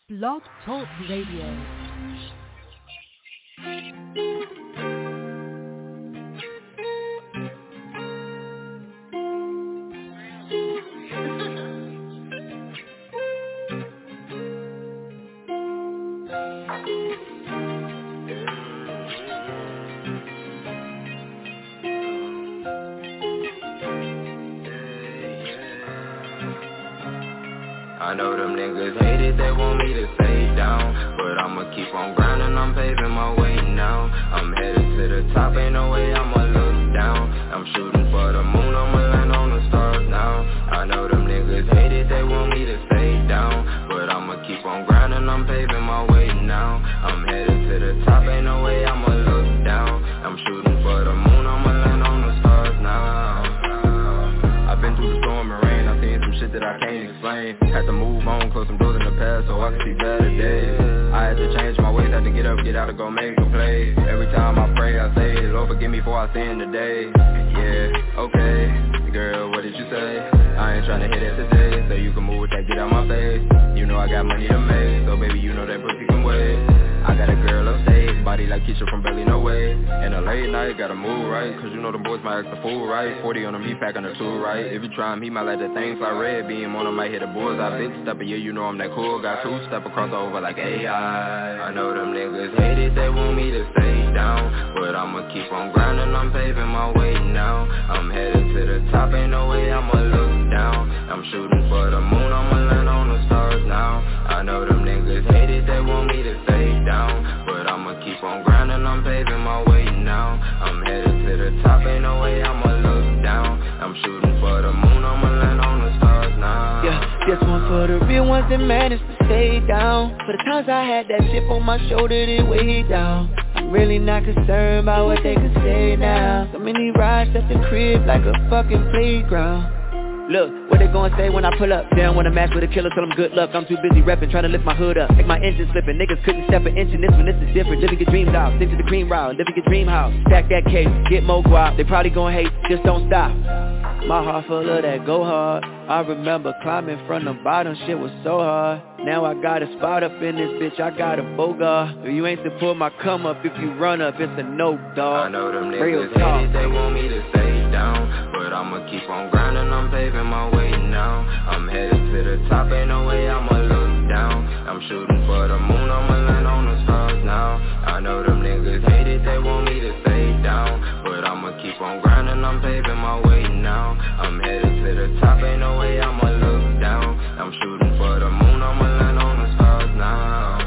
Blog Talk Radio. I know them niggas hate it, they want me to stay down, but I'ma keep on grinding, I'm paving my way now. I'm headed to the top, ain't no way I'ma look down. I'm shooting for the moon, I'ma land on the stars now. I know them niggas hate it, they want me to stay down, but I'ma keep on grinding, I'm paving my way now. I'm headed to the top, ain't no way I'ma look down. I'm shooting for the moon, I'ma land on the stars now. I've been through the storm and rain, I've seen some shit that I can't explain. Had to move on, close some doors in the past so I could see better days. I had to change my ways, had to get up, get out and go make a play. Every time I pray, I say, Lord forgive me before I sin today. Yeah, okay, girl, what did you say? I ain't tryna hit it today, so you can move with that, get out my face. You know I got money to make, so baby you know that pussy can wait. I got a girl upstate, body like Keisha from Belly No Way. In a late night, gotta move right, cause you know them boys might act the fool right. 40 on them, he packing the tool right. If you try him, he might let the things fly red. Beam on him, might hit the bullseye. Big step, yeah, you know I'm that cool. Got two step across over like AI. I know them niggas hate it, they want me to stay down, but I'ma keep on grinding, I'm paving my way now. I'm headed to the top, ain't no way I'ma look down. I'm shooting for the moon, I'ma land on the stars now. I know them niggas hate it, they want me to stay down, but I'ma keep on grinding, I'm paving my way now. I'm headed to the top, ain't no way I'ma look down. I'm shooting for the moon, I'ma land on the stars now. Yeah, this one for the real ones that managed to stay down. For the times I had that chip on my shoulder that weighed down. I'm really not concerned about what they could say now. So many rides at the crib like a fucking playground. Look, what they gonna say when I pull up? They don't wanna match with a killer, tell them good luck. I'm too busy reppin', trying to lift my hood up. Make my engine slippin', niggas couldn't step an inch in this one, this is different. Living your dreams out, stick to the cream route, living your dream house. Stack that case, get more guap. They probably gon' hate, just don't stop. My heart full of that go hard. I remember climbing from the bottom, shit was so hard. Now I got a spot up in this bitch, I got a bogart. If you ain't support my come up, if you run up, it's a no, dog. I know them niggas hate it, they want me to stay down, but I'ma keep on grinding, I'm paving my way now. I'm headed to the top, ain't no way I'ma look down. I'm shooting for the moon, I'ma land on the stars now. I know them niggas hate it, they want me to stay down, but I'ma keep on grinding, I'm paving my way now. I'm headed to the top, ain't no way I'ma look down. I'm shooting for the moon, I'ma land on the stars now.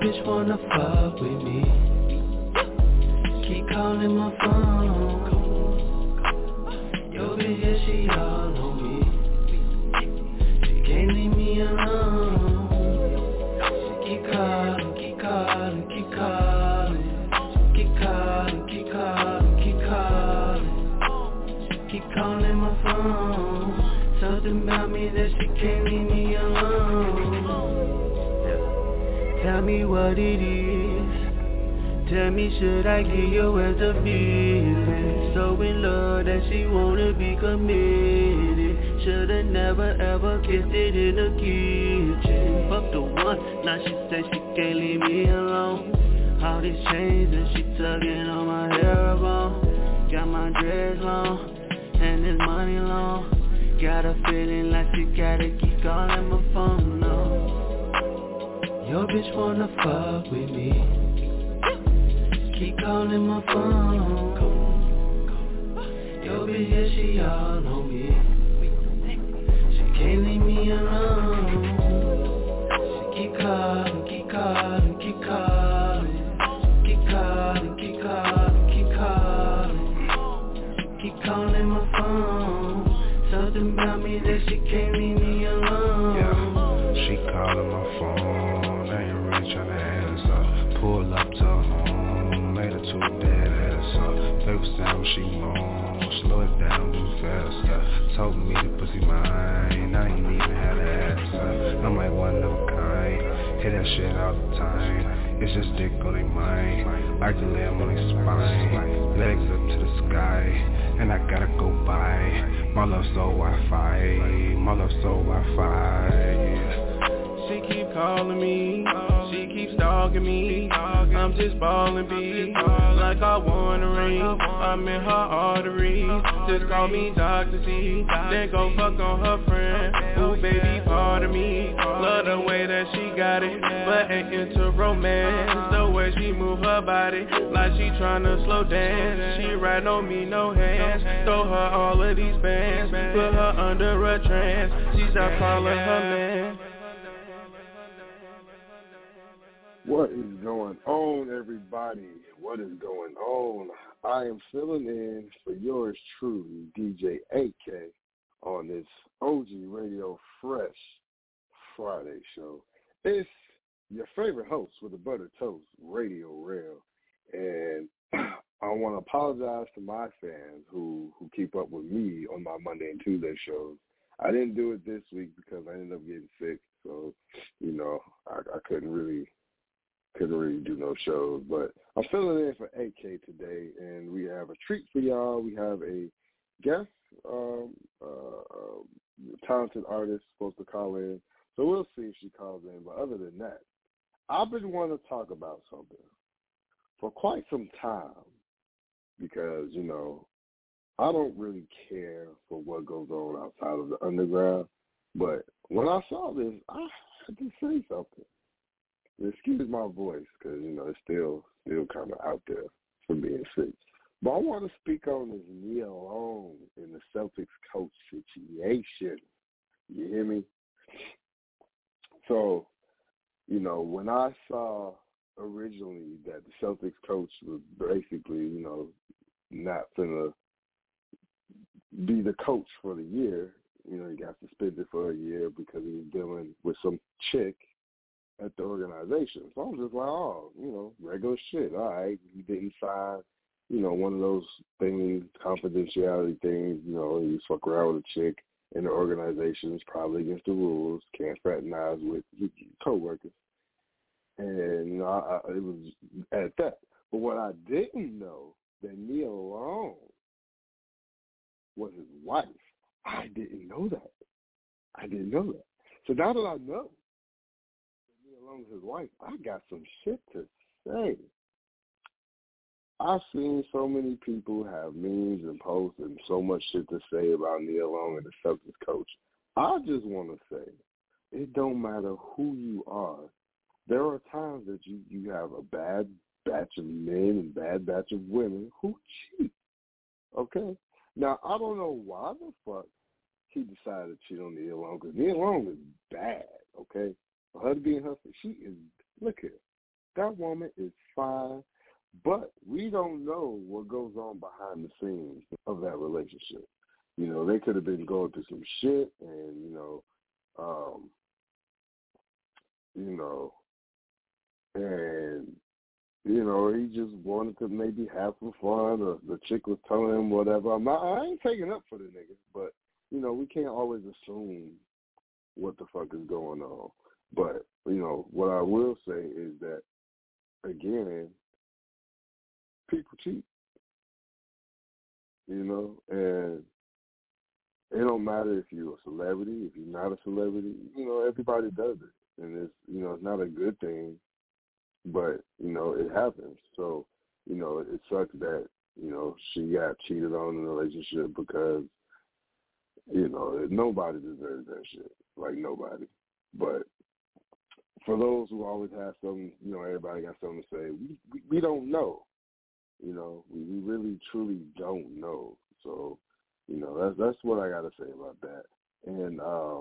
bitch wanna fuck with me. Keep calling my phone. Yo bitch, yeah, she all on me. She can't leave me alone. She keep calling, keep calling, keep calling. Keep calling, keep calling, keep calling. Keep calling my phone. Something about me that she can't leave me alone. Tell me what it is. Tell me, should I give your ass a visit? So in love that she wanna be committed. Shoulda never ever kissed it in the kitchen. Fuck the one, now she say she can't leave me alone. All these chains and she tugging on my hair bone. Got my dreads long, and this money long. Got a feeling like she gotta keep calling my phone, no. Your bitch wanna fuck with me. Keep calling my phone. Yo bitch, yeah, she all on me. She can't leave me alone. She keep calling, keep calling, keep calling. Keep calling, keep calling, keep calling. Keep calling my phone. Something about me that she can't leave me alone. Yeah, she calling my phone. I ain't really tryna answer. Pull up to home, made her too dead ass up. Paper sound she moan, slow it down, do faster. Told me the pussy mine, I ain't even had an answer. I'm like one of a kind, hit that shit all the time. It's just dick on their mind, I can lay them on their spine. Legs up to the sky, and I gotta go by. My love so Wi-Fi, my love so Wi-Fi, yeah. She keep calling me, she keep stalking me. I'm just ballin' B, like I want a ring. I'm in her arteries, just call me Dr. C. Then go fuck on her friend, ooh baby part of me. Love the way that she got it, but ain't into romance. The way she move her body, like she tryna slow dance. She ride on me, no hands, throw her all of these bands. Put her under a trance, she start calling her man. What is going on, everybody? What is going on? I am filling in for yours truly, DJ AK, on this OG Radio Fresh Friday show. It's your favorite host with the butter toast, Radio Rail. And I want to apologize to my fans who keep up with me on my Monday and Tuesday shows. I didn't do it this week because I ended up getting sick. So, you know, I couldn't really do no shows, but I'm filling in for AK today, and we have a treat for y'all. We have a guest, talented artist supposed to call in, so we'll see if she calls in. But other than that, I've been wanting to talk about something for quite some time because, you know, I don't really care for what goes on outside of the underground, but when I saw this, I had to say something. Excuse my voice, because, you know, it's still kind of out there for being sick. But I want to speak on this Nia Long in the Celtics coach situation. You hear me? So, you know, when I saw originally that the Celtics coach was basically, you know, not going to be the coach for the year, you know, he got suspended for a year because he was dealing with some chick at the organization. So I'm just like, oh, you know, regular shit. All right, he didn't sign, you know, one of those things, confidentiality things, you know, you fuck around with a chick in the organization. It's probably against the rules. Can't fraternize with co-workers. And, you know, it was at that. But what I didn't know, that Nia Long was his wife. I didn't know that. So now that I know along with his wife, I got some shit to say. I've seen so many people have memes and posts and so much shit to say about Nia Long and the Celtics coach. I just want to say, it don't matter who you are. There are times that you have a bad batch of men and bad batch of women who cheat. Okay? Now, I don't know why the fuck he decided to cheat on Nia Long, because Nia Long is bad, okay? For her to be in her, she is, look here. that woman is fine, but we don't know what goes on behind the scenes of that relationship. You know, they could have been going through some shit, and he just wanted to maybe have some fun, or the chick was telling him whatever. I ain't taking up for the niggas, but we can't always assume what the fuck is going on. But what I will say is that, again, people cheat. And it don't matter if you're a celebrity, if you're not a celebrity. Everybody does it, and it's not a good thing, but it happens. So it sucks that she got cheated on in a relationship, because nobody deserves that shit, like nobody. But for those who always have something, everybody got something to say. We don't know. We really truly don't know. So, that's what I got to say about that. And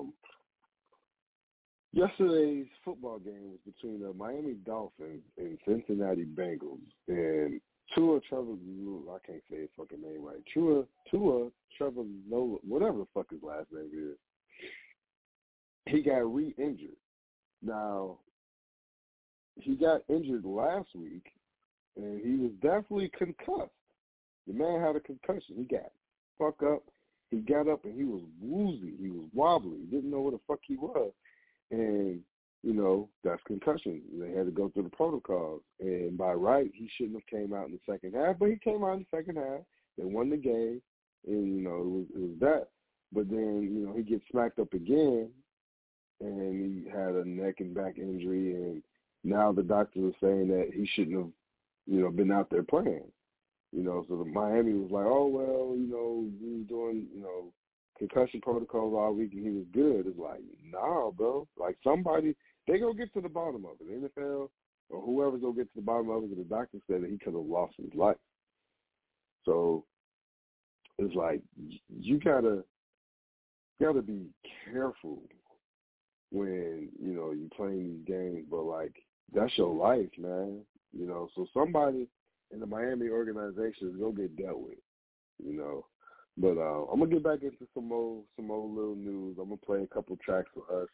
yesterday's football game was between the Miami Dolphins and Cincinnati Bengals. And Tua Trevor, I can't say his fucking name right. Tua Trevor Nola, whatever the fuck his last name is. He got re-injured. Now, he got injured last week, and he was definitely concussed. The man had a concussion. He got fucked up. He got up, and he was woozy. He was wobbly. He didn't know where the fuck he was. And, that's concussion. They had to go through the protocols. And by right, he shouldn't have came out in the second half, but he came out in the second half. They won the game, and, it was that. But then, he gets smacked up again, and he had a neck and back injury, and now the doctors are saying that he shouldn't have, been out there playing. So the Miami was like, oh, well, he was doing, concussion protocols all week, and he was good. It's like, nah, bro. Like, somebody, they going to get to the bottom of it. The NFL or whoever's going to get to the bottom of it, the doctor said that he could have lost his life. So it's like, you gotta be careful when, you're playing these games, but, like, that's your life, man. So somebody in the Miami organization is going to get dealt with, But I'm going to get back into some more little news. I'm going to play a couple tracks for us.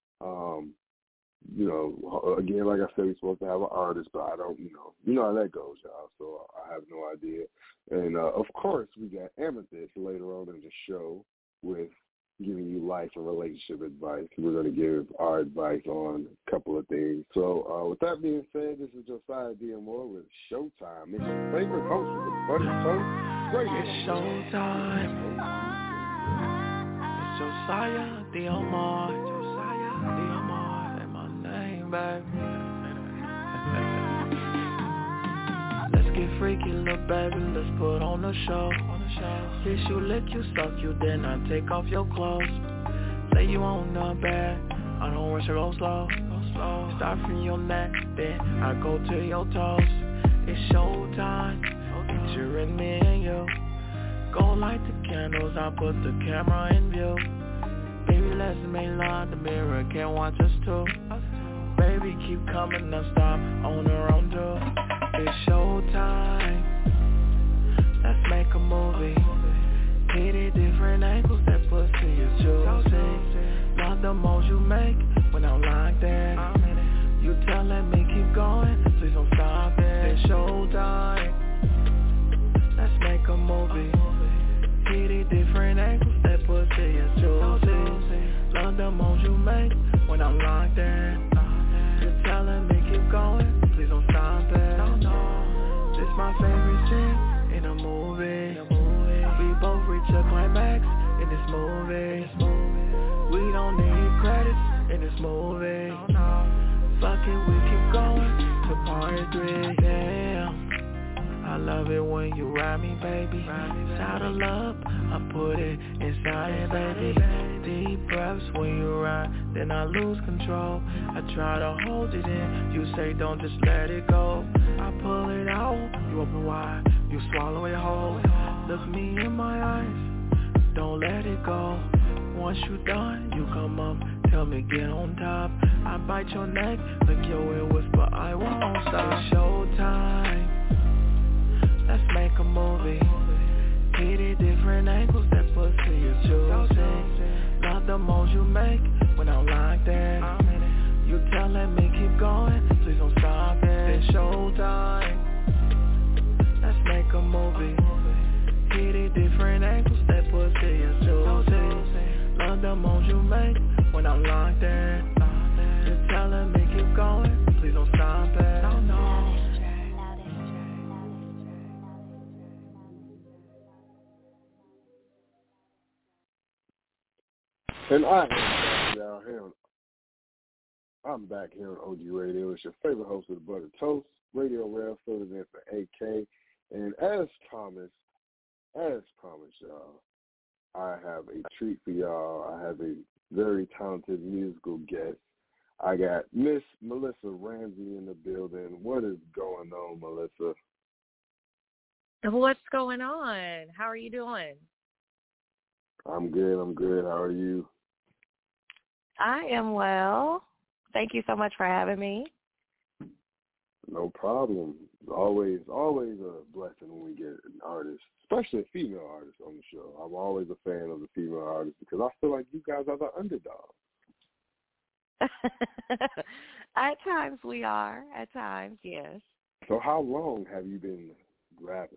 Again, like I said, we're supposed to have an artist, but I don't, how that goes, y'all. So I have no idea. And, of course, we got Amethyst later on in the show with giving you life and relationship advice. We're going to give our advice on a couple of things. So with that being said, this is Josiah D'Amore with Showtime. It's your favorite host with the Buddy Toast. It's Showtime. It's Josiah D'Amore. Josiah D'Amore. Say my name, baby. Let's get freaky, little baby. Let's put on the show. Kiss you, lick you, suck you, then I take off your clothes. Say you on the bed, I don't rush or go slow. Start from your neck, then I go to your toes. It's showtime, picturing me and you. Go light the candles, I put the camera in view. Baby, let's make love, the mirror can't watch us too. Baby, keep coming, now stop on her own too. It's showtime. Let's make a movie. Hit it different angles, that pussy is juicy. Love the moves you make when I'm like that. You telling me keep going, please don't stop it. It's showtime. Let's make a movie. Hit it different angles, that pussy is juicy. Love the moves you make when I'm like that. You telling me keep going, please don't stop it. This my favorite scene in a movie. We both reach a climax in this movie. We don't need credits in this movie. Fuck it, we keep going to part 3. Damn, I love it when you ride me, baby. Saddle up, I put it inside, baby. Deep breaths when you ride, then I lose control. I try to hold it in, you say don't just let it go. I pull it out, you open wide, you swallow it whole. Look me in my eyes, don't let it go. Once you done, you come up, tell me get on top. I bite your neck, lick your ear, whisper I won't So it's showtime. Let's make a movie. Hit it different angles, that pussy is juicy. Love the moves you make when I'm locked in. You telling me keep going, please don't stop it. It's showtime. Let's make a movie. Hit it different angles, that pussy is juicy. Love the moves you make when I'm locked in. You telling me keep going, please don't stop it. No. And I'm back here on OG Radio. It's your favorite host of the Butter Toast, Radio Rail, filling in for AK. And as promised, y'all, I have a treat for y'all. I have a very talented musical guest. I got Miss Melissa Ramsey in the building. What is going on, Melissa? What's going on? How are you doing? I'm good. How are you? I am well. Thank you so much for having me. No problem. Always a blessing when we get an artist, especially a female artist on the show. I'm always a fan of the female artists because I feel like you guys are the underdogs. At times we are. At times, yes. So how long have you been rapping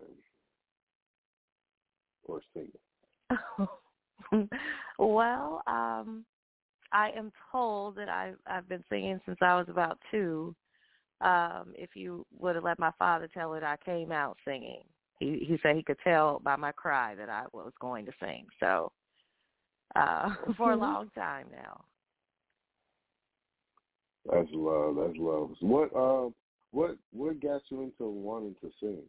or singing? Well, I am told that I've been singing since I was about 2. If you would have let my father tell it, I came out singing. He said he could tell by my cry that I was going to sing. So for a long time now. That's love. So what got you into wanting to sing?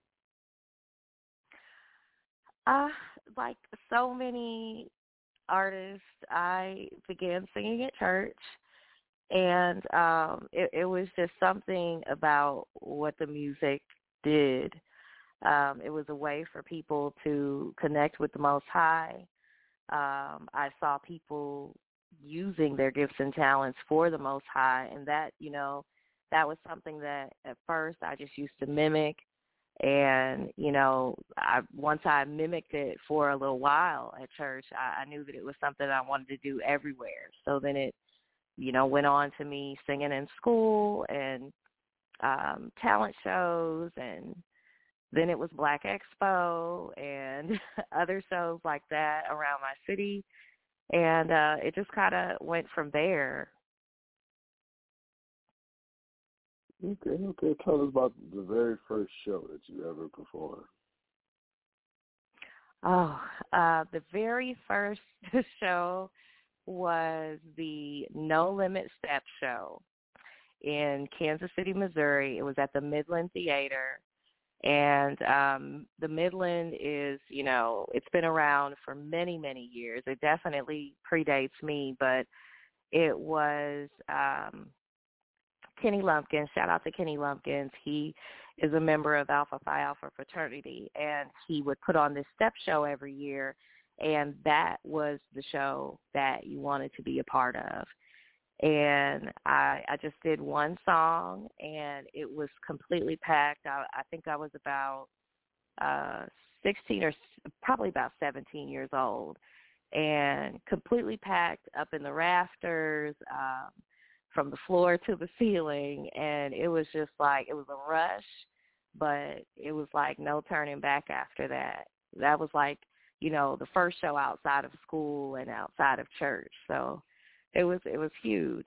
Like so many artists, I began singing at church, and it was just something about what the music did. It was a way for people to connect with the Most High. I saw people using their gifts and talents for the Most High, and that was something that at first I just used to mimic. And, once I mimicked it for a little while at church, I knew that it was something I wanted to do everywhere. So then it, went on to me singing in school and talent shows, and then it was Black Expo and other shows like that around my city. And it just kind of went from there. Okay. Tell us about the very first show that you ever performed. Oh, the very first show was the No Limit Step show in Kansas City, Missouri. It was at the Midland Theater. And the Midland is, it's been around for many, many years. It definitely predates me, but it was Kenny Lumpkins. Shout out to Kenny Lumpkins. He is a member of Alpha Phi Alpha fraternity, and he would put on this step show every year, and that was the show that you wanted to be a part of. And I just did one song, and it was completely packed. I think I was about 16 or probably about 17 years old, and completely packed up in the rafters, from the floor to the ceiling. And it was just like, it was a rush, but it was like no turning back after that. That was like, the first show outside of school and outside of church. So it was huge.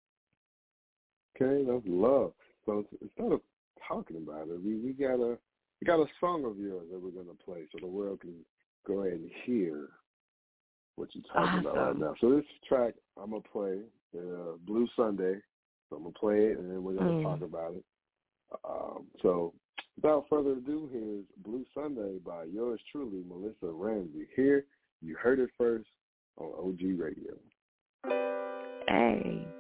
Okay, that's love. So instead of talking about it, we got a song of yours that we're gonna play so the world can go ahead and hear what you're talking about right now. So this track I'm gonna play, Blue Sunday. So I'm gonna play it and then we're gonna talk about it. So without further ado, here's Blue Sunday by yours truly, Melissa Ramsey. Here, you heard it first on OG Radio. Hey.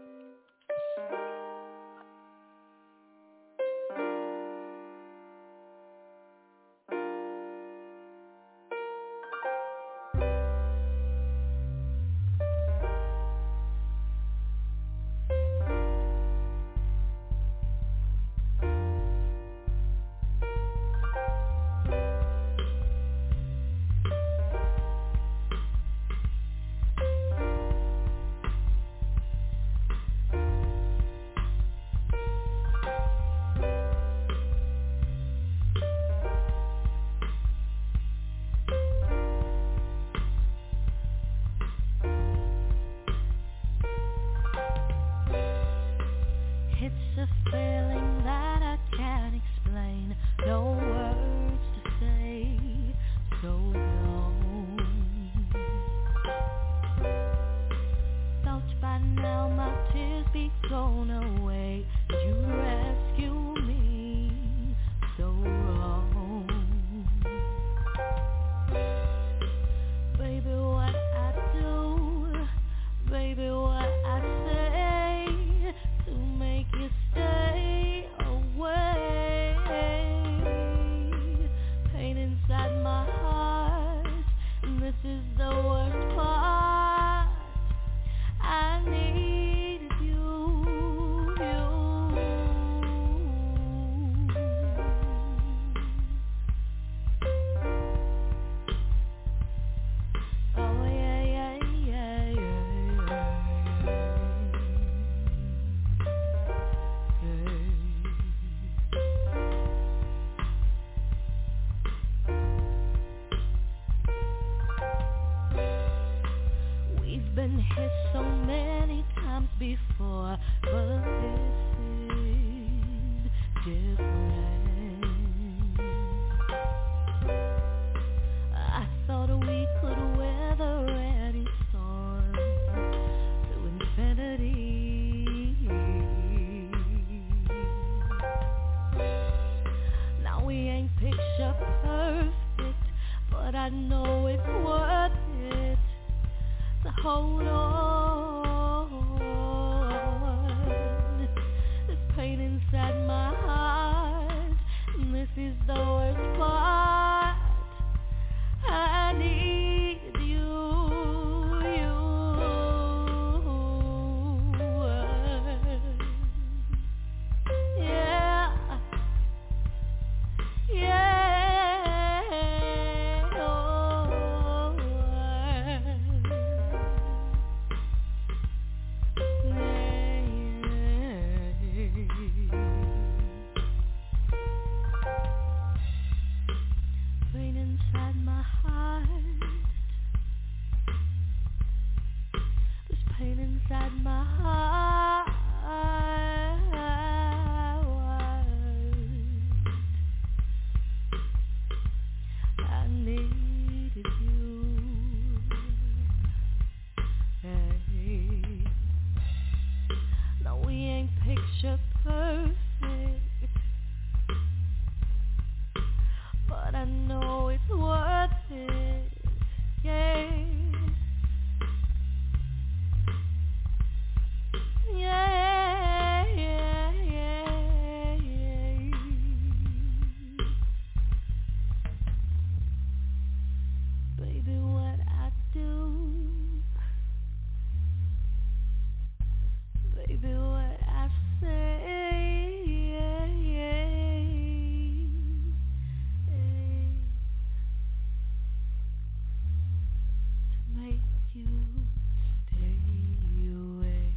a feeling that I can't explain. No words to say. So long. Thought by now my tears be thrown away. You rescue me. So wrong. Baby, what I do, baby, what I say to make you stay away. Pain inside my heart, and this is the worst part. I needed you. Oh yeah, yeah, yeah, yeah. We've been hit so many times before, but this is different. I thought we could weather any storm to infinity. Now we ain't picture perfect, but I know it's worth it to hold on. This pain inside my heart, and this is the worst part. I need yeah, yeah, oh, pain inside my heart. There's pain inside my heart. I needed you. Hey. No, we ain't picture perfect, but I know it's worth it. Yeah. Yeah, yeah, yeah, yeah. Baby, what I do, baby, what I say, yeah, yeah, to make you stay away.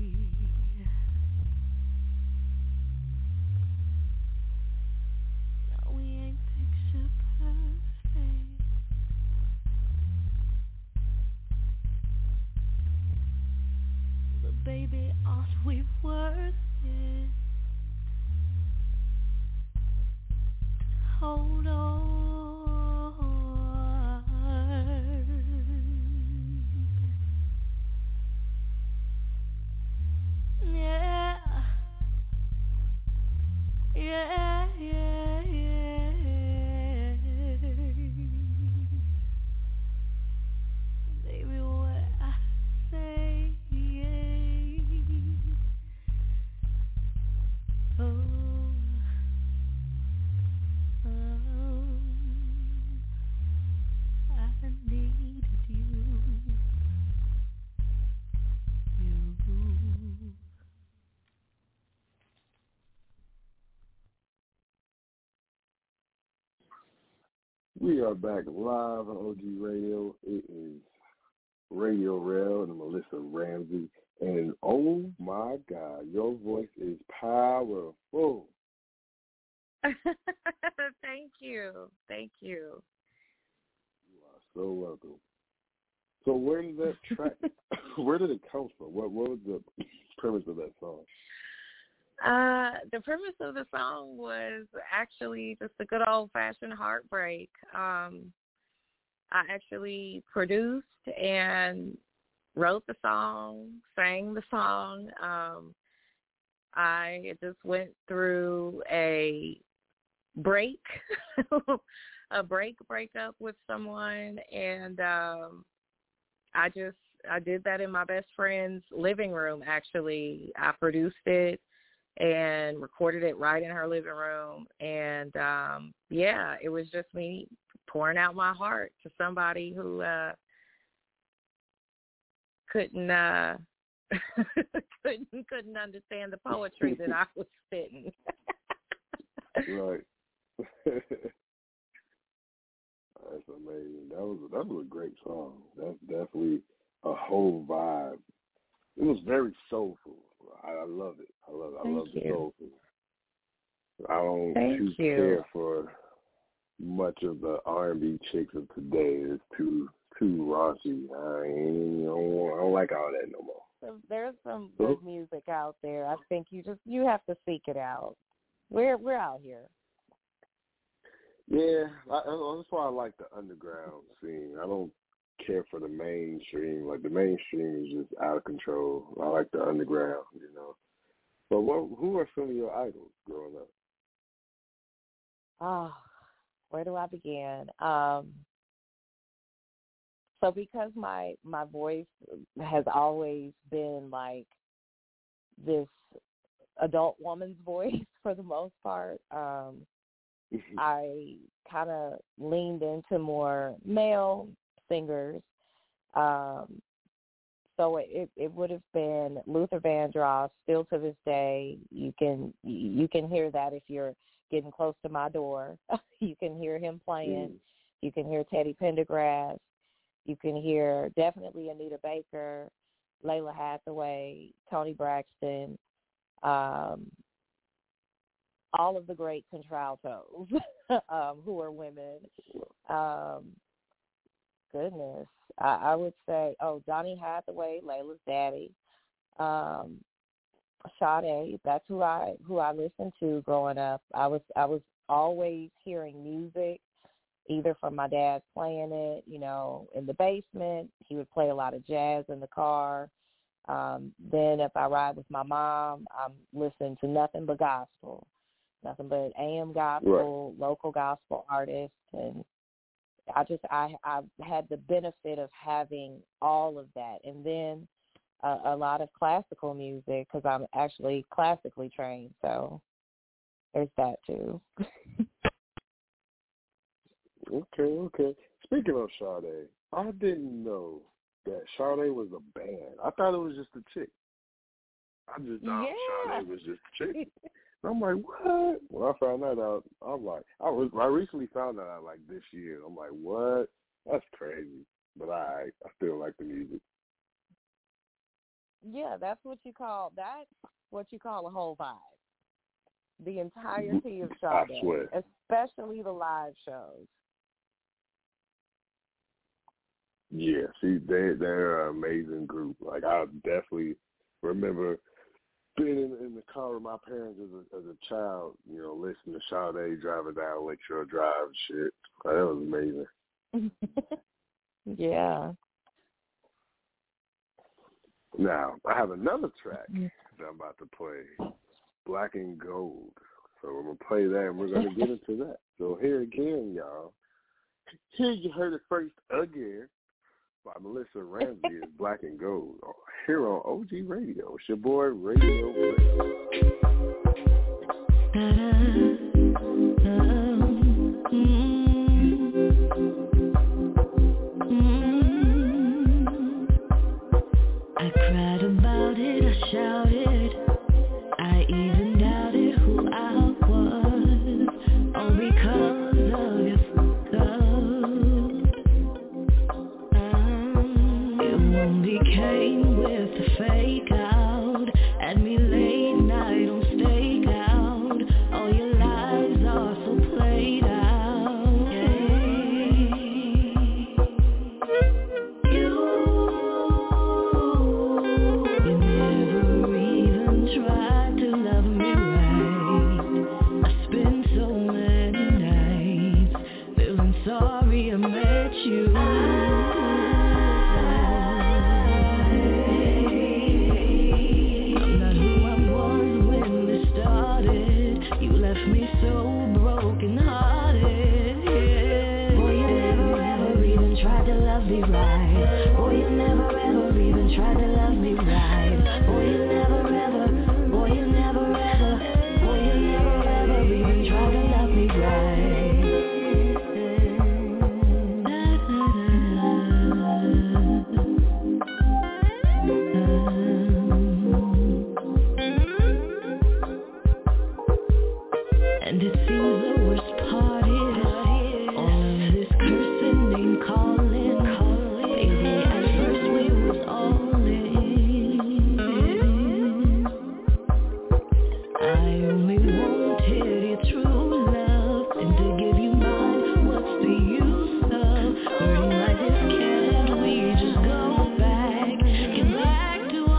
No, we ain't picture perfect, but baby, aren't we worth it? Hold on. Yeah. Yeah, yeah, yeah. Baby, what I say, yeah. Oh, I needed you. We are back live on OG Radio. It is Radio Rel and Melissa Ramsey. And oh my God, your voice is powerful. Thank you. Thank you. You are so welcome. So where did that track, where did it come from? What was the premise of that song? The premise of the song was actually just a good old-fashioned heartbreak. I actually produced and wrote the song, sang the song. I just went through a breakup with someone, and I did that in my best friend's living room, actually. I produced it and recorded it right in her living room. And, it was just me pouring out my heart to somebody who couldn't understand the poetry that I was spitting. Right. That's amazing. That was a great song. That's definitely a whole vibe. It was very soulful. I love it. I love the soulful. I don't care for much of the R&B chicks of today. It's too raunchy. I don't like all that no more. There's some good music out there. I think you have to seek it out. We're out here. Yeah, that's why I like the underground scene. I don't care for the mainstream. Like, the mainstream is just out of control. I like the underground, But who are some of your idols growing up? Where do I begin? So because my voice has always been like this adult woman's voice for the most part, I kind of leaned into more male singers. So it would have been Luther Vandross. Still to this day, you can hear that if you're getting close to my door. You can hear him playing. You can hear Teddy Pendergrass. You can hear definitely Anita Baker, Layla Hathaway, Toni Braxton, all of the great contraltos who are women. Goodness, I would say, Donny Hathaway, Layla's daddy, Sade. That's who I listened to growing up. I was always hearing music, either from my dad playing it, in the basement. He would play a lot of jazz in the car. Then if I ride with my mom, I'm listening to nothing but gospel, nothing but AM gospel, local gospel artists. And I had the benefit of having all of that. And then a lot of classical music, because I'm actually classically trained. So there's that too. Okay. Speaking of Sade, I didn't know that Sade was a band. I thought it was just a chick. I just thought Sade was just a chick. And I'm like, what? When I found that out, I'm like, I recently found that out like this year. I'm like, what? That's crazy. But I still like the music. Yeah, that's what you call a whole vibe. The entirety of Sade, I swear. Especially the live shows. Yeah, see, they're an amazing group. Like, I definitely remember being in the car with my parents as a child, listening to Sade driving down Lakeshore Drive and shit. That was amazing. Yeah. Now, I have another track that I'm about to play, Black and Gold. So I'm going to play that, and we're going to get into that. So here again, y'all. Here you heard it first again by Melissa Ramsey is Black and Gold here on OG Radio. It's your boy, Radio Blitz. I cried about it, I shouted, I even doubted who I was, all because of your only came with the fake out at me late night on left me so broken hearted, yeah. Boy, you never ever even tried to love me right. Boy, you never ever even tried to love me right. Boy, you never ever, boy, you never ever, boy, you never ever even tried to love me right. And it seems the worst part is all of this cursing and calling. Baby, at first we was all in. I only wanted your true love, and to give you mine, what's the use of hurting like this? Can't we just go back, get back to us?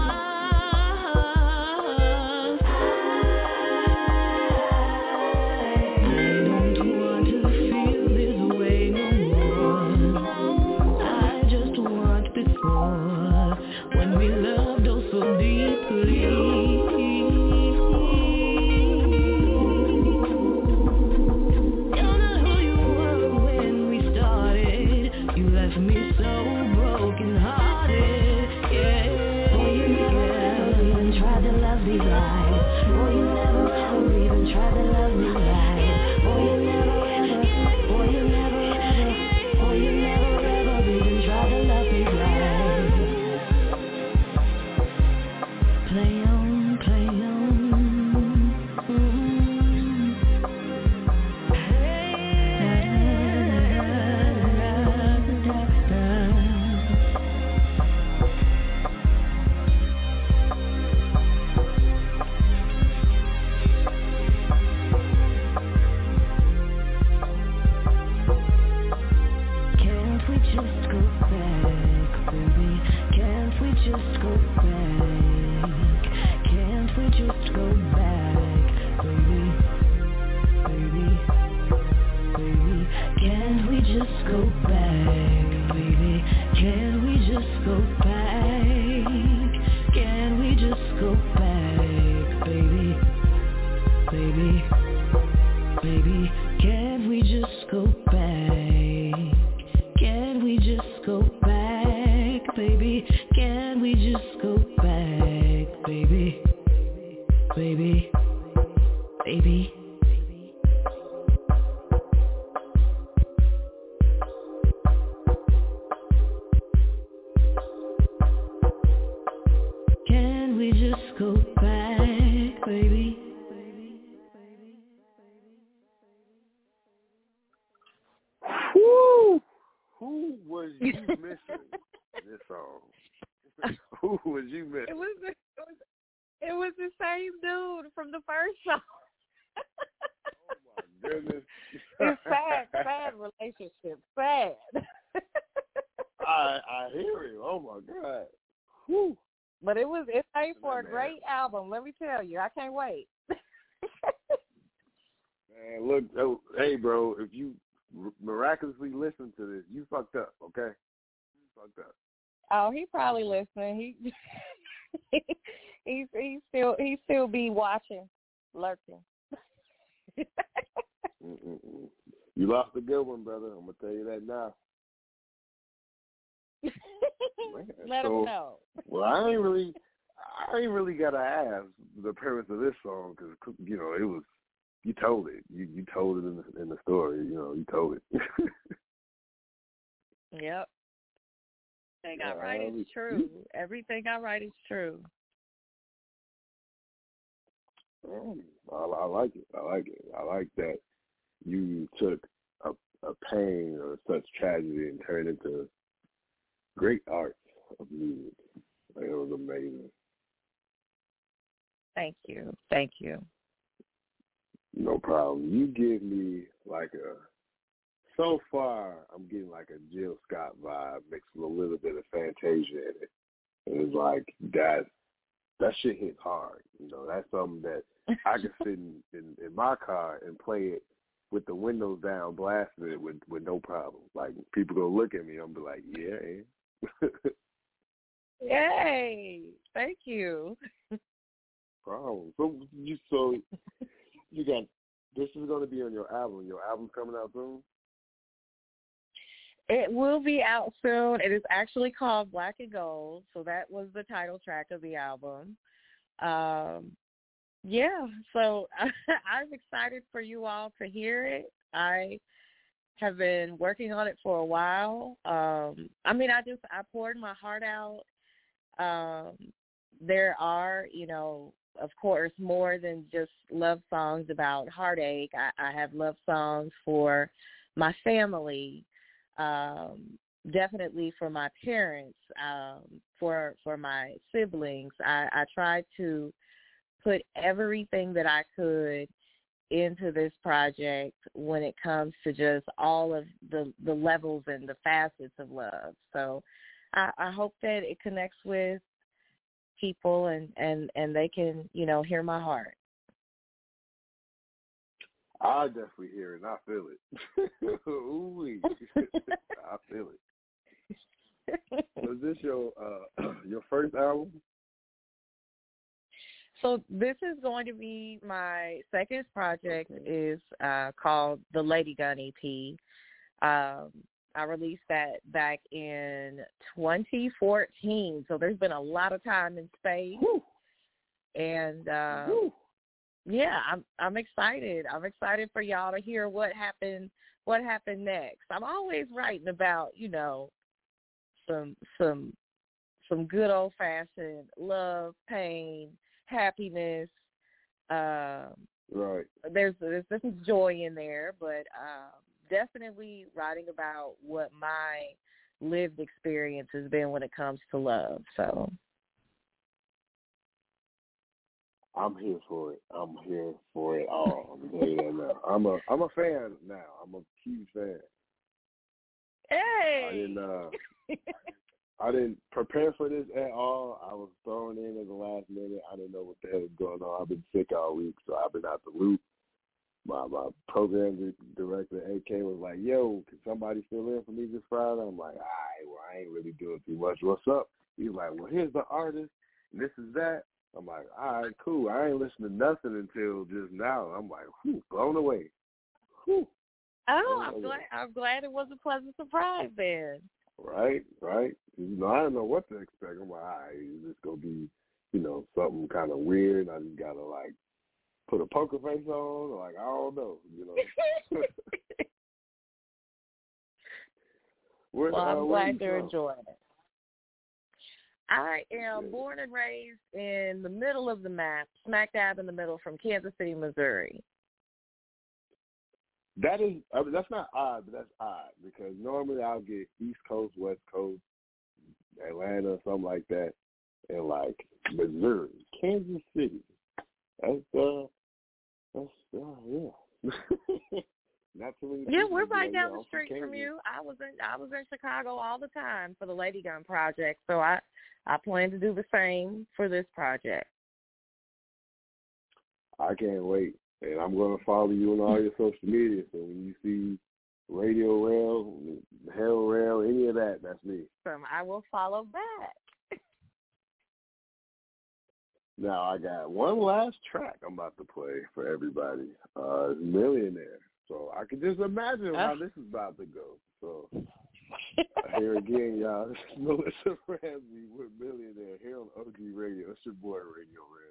When we loved oh so deeply, you're not who you were when we started. You left me so broken hearted, yeah. Boy, you never ever even tried to love me right. Boy, you never ever even tried to love me right. Boy, you never ever, boy, you never ever, boy, you never ever even tried to love me right. Play on, play on. Can't we just go back, baby? Can't we just go back? Can't we just go back, baby? Baby, baby. Can't we just go back, baby? Can we just go back? Can we just go back, baby? Baby, baby. Can we just go back? Can we just go back, baby? Can we just go back, baby? Baby, baby. Can we just go back, baby? Woo! Who was you missing this song? Who was you missing? It was the same dude from the first song. Oh my goodness. It's sad relationship, sad. I hear you. Oh my God. Whew. But it made for a great album, let me tell you. I can't wait. Man, look, hey bro, if you miraculously listen to this, you fucked up, okay? You fucked up. Oh, he probably listening. He still be watching, lurking. You lost a good one, brother. I'm gonna tell you that now. Man, Let him know. Well, I ain't really gotta ask the premise of this song because you know it was. You told it. You told it in the story. You know, you told it. Yep. Everything I write is true. Everything I write is true. I like it. I like it. I like that you took a pain or such tragedy and turned it into great art of music. Like, it was amazing. Thank you. Thank you. No problem. You give me so far I'm getting like a Jill Scott vibe mixed with a little bit of Fantasia in it. And it's like that shit hits hard. You know, that's something that I can sit in my car and play it with the windows down, blasting it with no problem. Like, people go look at me, I'm be like, yeah. Yay! Thank you. Problem. So you got this is going to be on your album. Your album's coming out soon? It will be out soon. It is actually called Black and Gold, so that was the title track of the album. Yeah, so I'm excited for you all to hear it. I have been working on it for a while. I poured my heart out. There are, of course, more than just love songs about heartache. I have love songs for my family, definitely for my parents, for my siblings. I tried to put everything that I could into this project when it comes to just all of the levels and the facets of love. So I hope that it connects with people and they can, hear my heart. I definitely hear it. I feel it. Ooh-wee. I feel it. Was this your first album? So this is going to be my second project. Is called the Lady Gun EP. I released that back in 2014. So there's been a lot of time and space. Woo. And yeah, I'm excited. I'm excited for y'all to hear what happened next. I'm always writing about, some good old fashioned love, pain, happiness. Right. There's some joy in there, but definitely writing about what my lived experience has been when it comes to love. So I'm here for it. I'm here for it all. I'm telling you that now. I'm a fan now. I'm a huge fan. Hey. I didn't prepare for this at all. I was thrown in at the last minute. I didn't know what the hell was going on. I've been sick all week, so I've been out the loop. My program director, AK, was like, yo, can somebody fill in for me this Friday? I'm like, all right, well, I ain't really doing too much. What's up? He's like, well, here's the artist, and this is that. I'm like, all right, cool. I ain't listened to nothing until just now. I'm like, whew, blown away. Whew. Oh, I'm glad it was a pleasant surprise then. Right. I don't know what to expect. I'm like, all right, it's going to be, something kind of weird. I just got to, put a poker face on. I don't know, Well, I'm glad you're enjoying it. I am born and raised in the middle of the map, smack dab in the middle from Kansas City, Missouri. That's not odd, but that's odd because normally I'll get East Coast, West Coast, Atlanta, something like that, and Missouri, Kansas City. That's yeah. Not too many. Yeah, we're right down the street from you. I was in Chicago all the time for the Lady Gun project, so I plan to do the same for this project. I can't wait. And I'm going to follow you on all your social media. So when you see Radio Rail, Hell Rail, any of that, that's me. I will follow back. Now, I got one last track I'm about to play for everybody. Millionaire. So I can just imagine how this is about to go. So here again, y'all, this is Melissa Ramsey with Millionaire here on OG Radio. It's your boy, Radio Rail.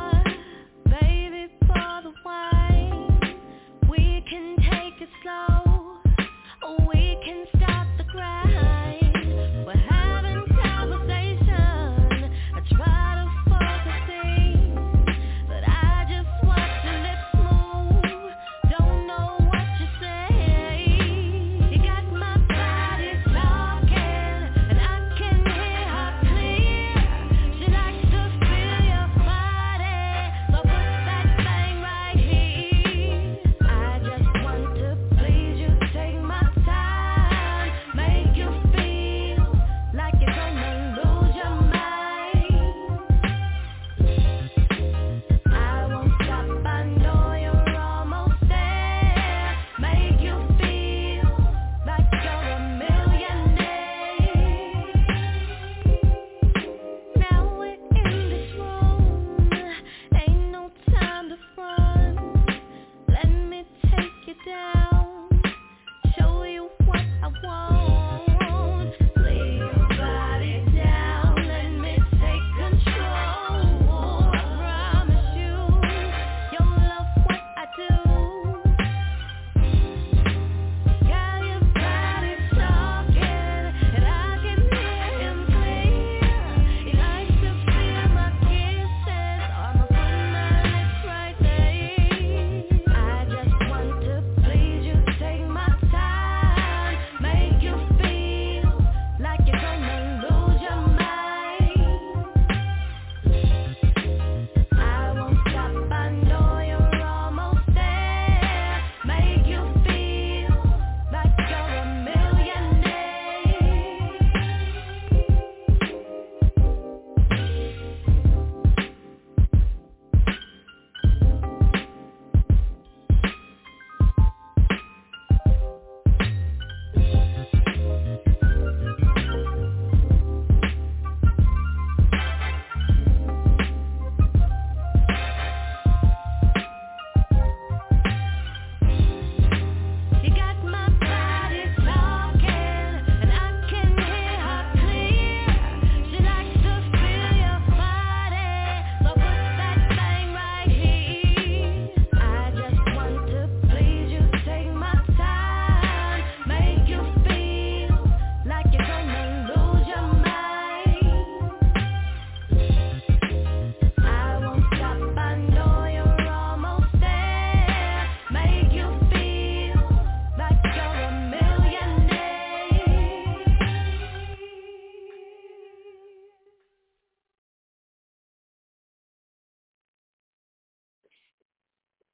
Slow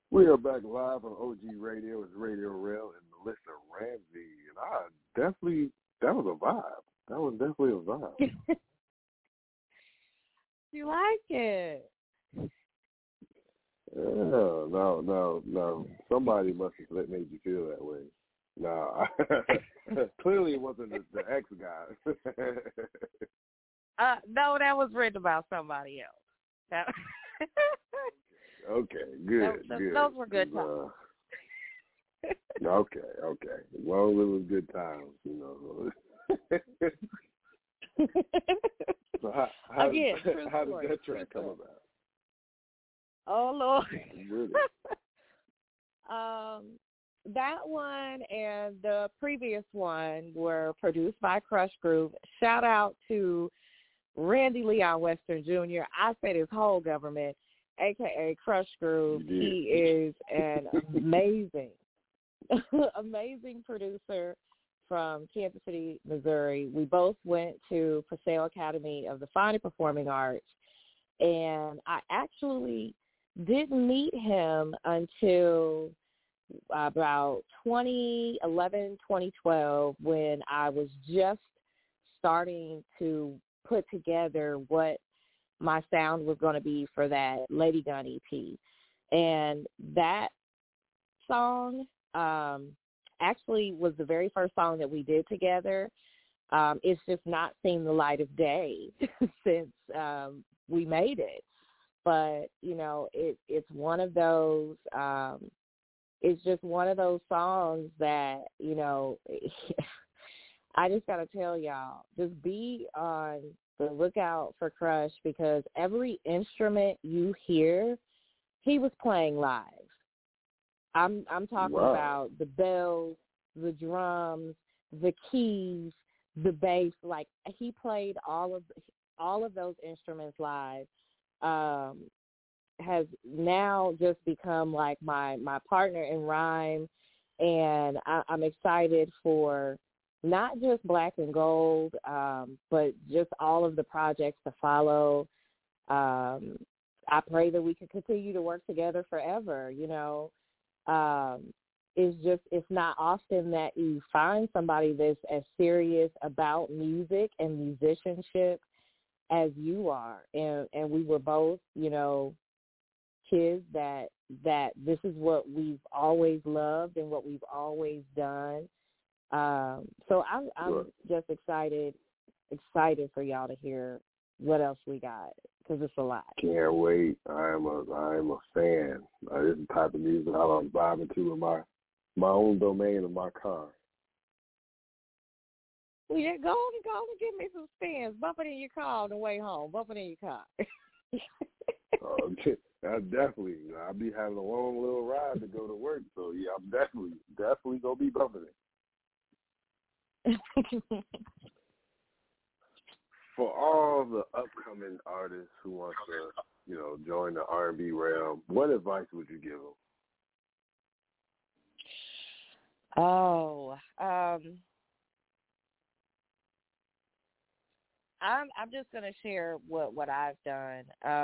We are back live on OG Radio. It's Radio Rail and Melissa Ramsey. And that was a vibe. That was definitely a vibe. You like it? Yeah, no. Somebody must have made you feel that way. No, clearly it wasn't the ex guy. No, that was written about somebody else. Okay, good. Those were good times. Okay. Well, it was good times, So how Again, how did that track come about? Oh, Lord. Really? That one and the previous one were produced by Crush Groove. Shout out to Randy Leon Western Jr. I said his whole government, a.k.a. Crush Groove. He is an amazing producer from Kansas City, Missouri. We both went to Paseo Academy of the Fine and Performing Arts, and I actually didn't meet him until about 2011, 2012, when I was just starting to put together what my sound was going to be for that Lady Gun EP. And that song actually was the very first song that we did together. It's just not seen the light of day since we made it. But, it's one of those, it's just one of those songs that, I just got to tell y'all, just be on the lookout for Crush, because every instrument you hear, he was playing live. I'm talking about the bells, the drums, the keys, the bass. Like, he played all of those instruments live. Has now just become like my partner in rhyme, and I'm excited for not just Black and Gold, but just all of the projects to follow. I pray that we can continue to work together forever. It's not often that you find somebody that's as serious about music and musicianship as you are. And we were both, kids that this is what we've always loved and what we've always done. So I'm just excited for y'all to hear what else we got, because it's a lot. Can't wait. I am a fan. This is the type of music I'm vibing to in my own domain of my car. Well, yeah, go and give me some spins. Bump it in your car on the way home. Bump it in your car. Definitely. I'll be having a long little ride to go to work, so yeah, I'm definitely gonna be bumping it. For all the upcoming artists who want to, join the R&B realm, what advice would you give them? I'm just going to share what I've done.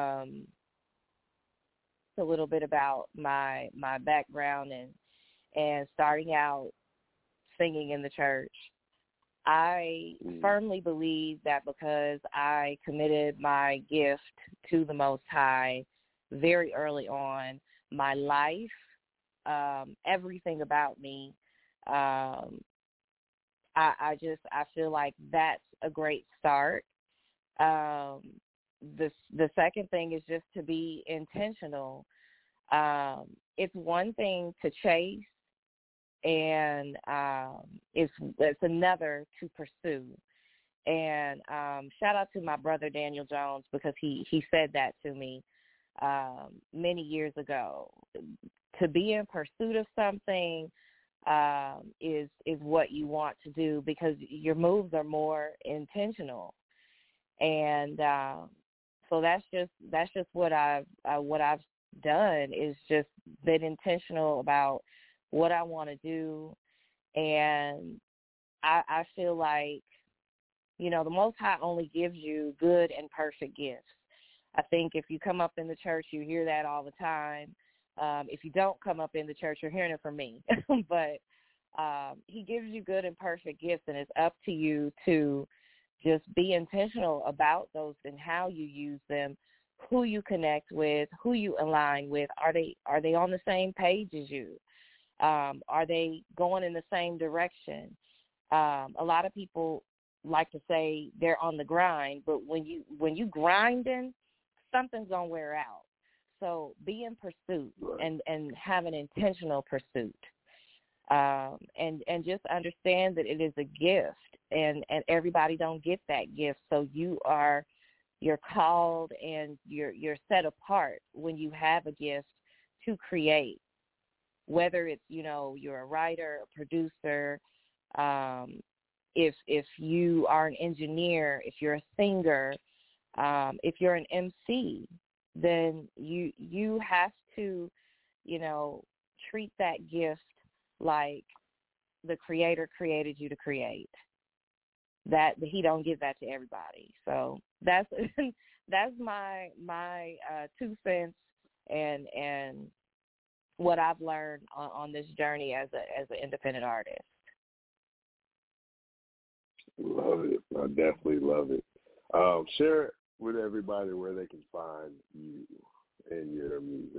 A little bit about my background and starting out singing in the church. I firmly believe that because I committed my gift to the Most High very early on, my life, everything about me, I feel like that's a great start. The second thing is just to be intentional. It's one thing to chase, and it's another to pursue. And shout out to my brother Daniel Jones, because he said that to me many years ago. To be in pursuit of something is what you want to do, because your moves are more intentional. And so that's just what I've done, is just been intentional about what I want to do. And I feel like, the Most High only gives you good and perfect gifts. I think if you come up in the church, you hear that all the time. If you don't come up in the church, you're hearing it from me. But he gives you good and perfect gifts, and it's up to you to just be intentional about those and how you use them, who you connect with, who you align with. Are they on the same page as you? Are they going in the same direction? A lot of people like to say they're on the grind, but when you grinding, something's gonna wear out. So be in pursuit and have an intentional pursuit. And just understand that it is a gift, and everybody don't get that gift. So you're called and you're set apart when you have a gift to create, whether it's, you're a writer, a producer, if you are an engineer, if you're a singer, if you're an MC, then you have to, treat that gift like the Creator created you to create. That he don't give that to everybody. So that's my 2 cents and what I've learned on this journey as an independent artist. Love it. I definitely love it. Share it with everybody where they can find you and your music.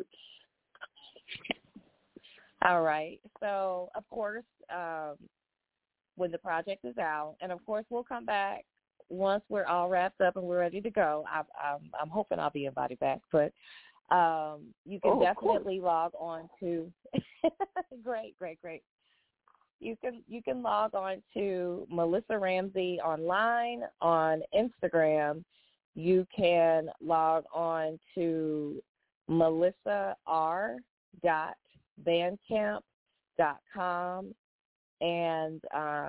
All right. So, of course, when the project is out, and, of course, we'll come back once we're all wrapped up and we're ready to go. I'm hoping I'll be invited back. But you can definitely log on to – great. You can log on to Melissa Ramsey online on Instagram. You can log on to melissar.bandcamp.com and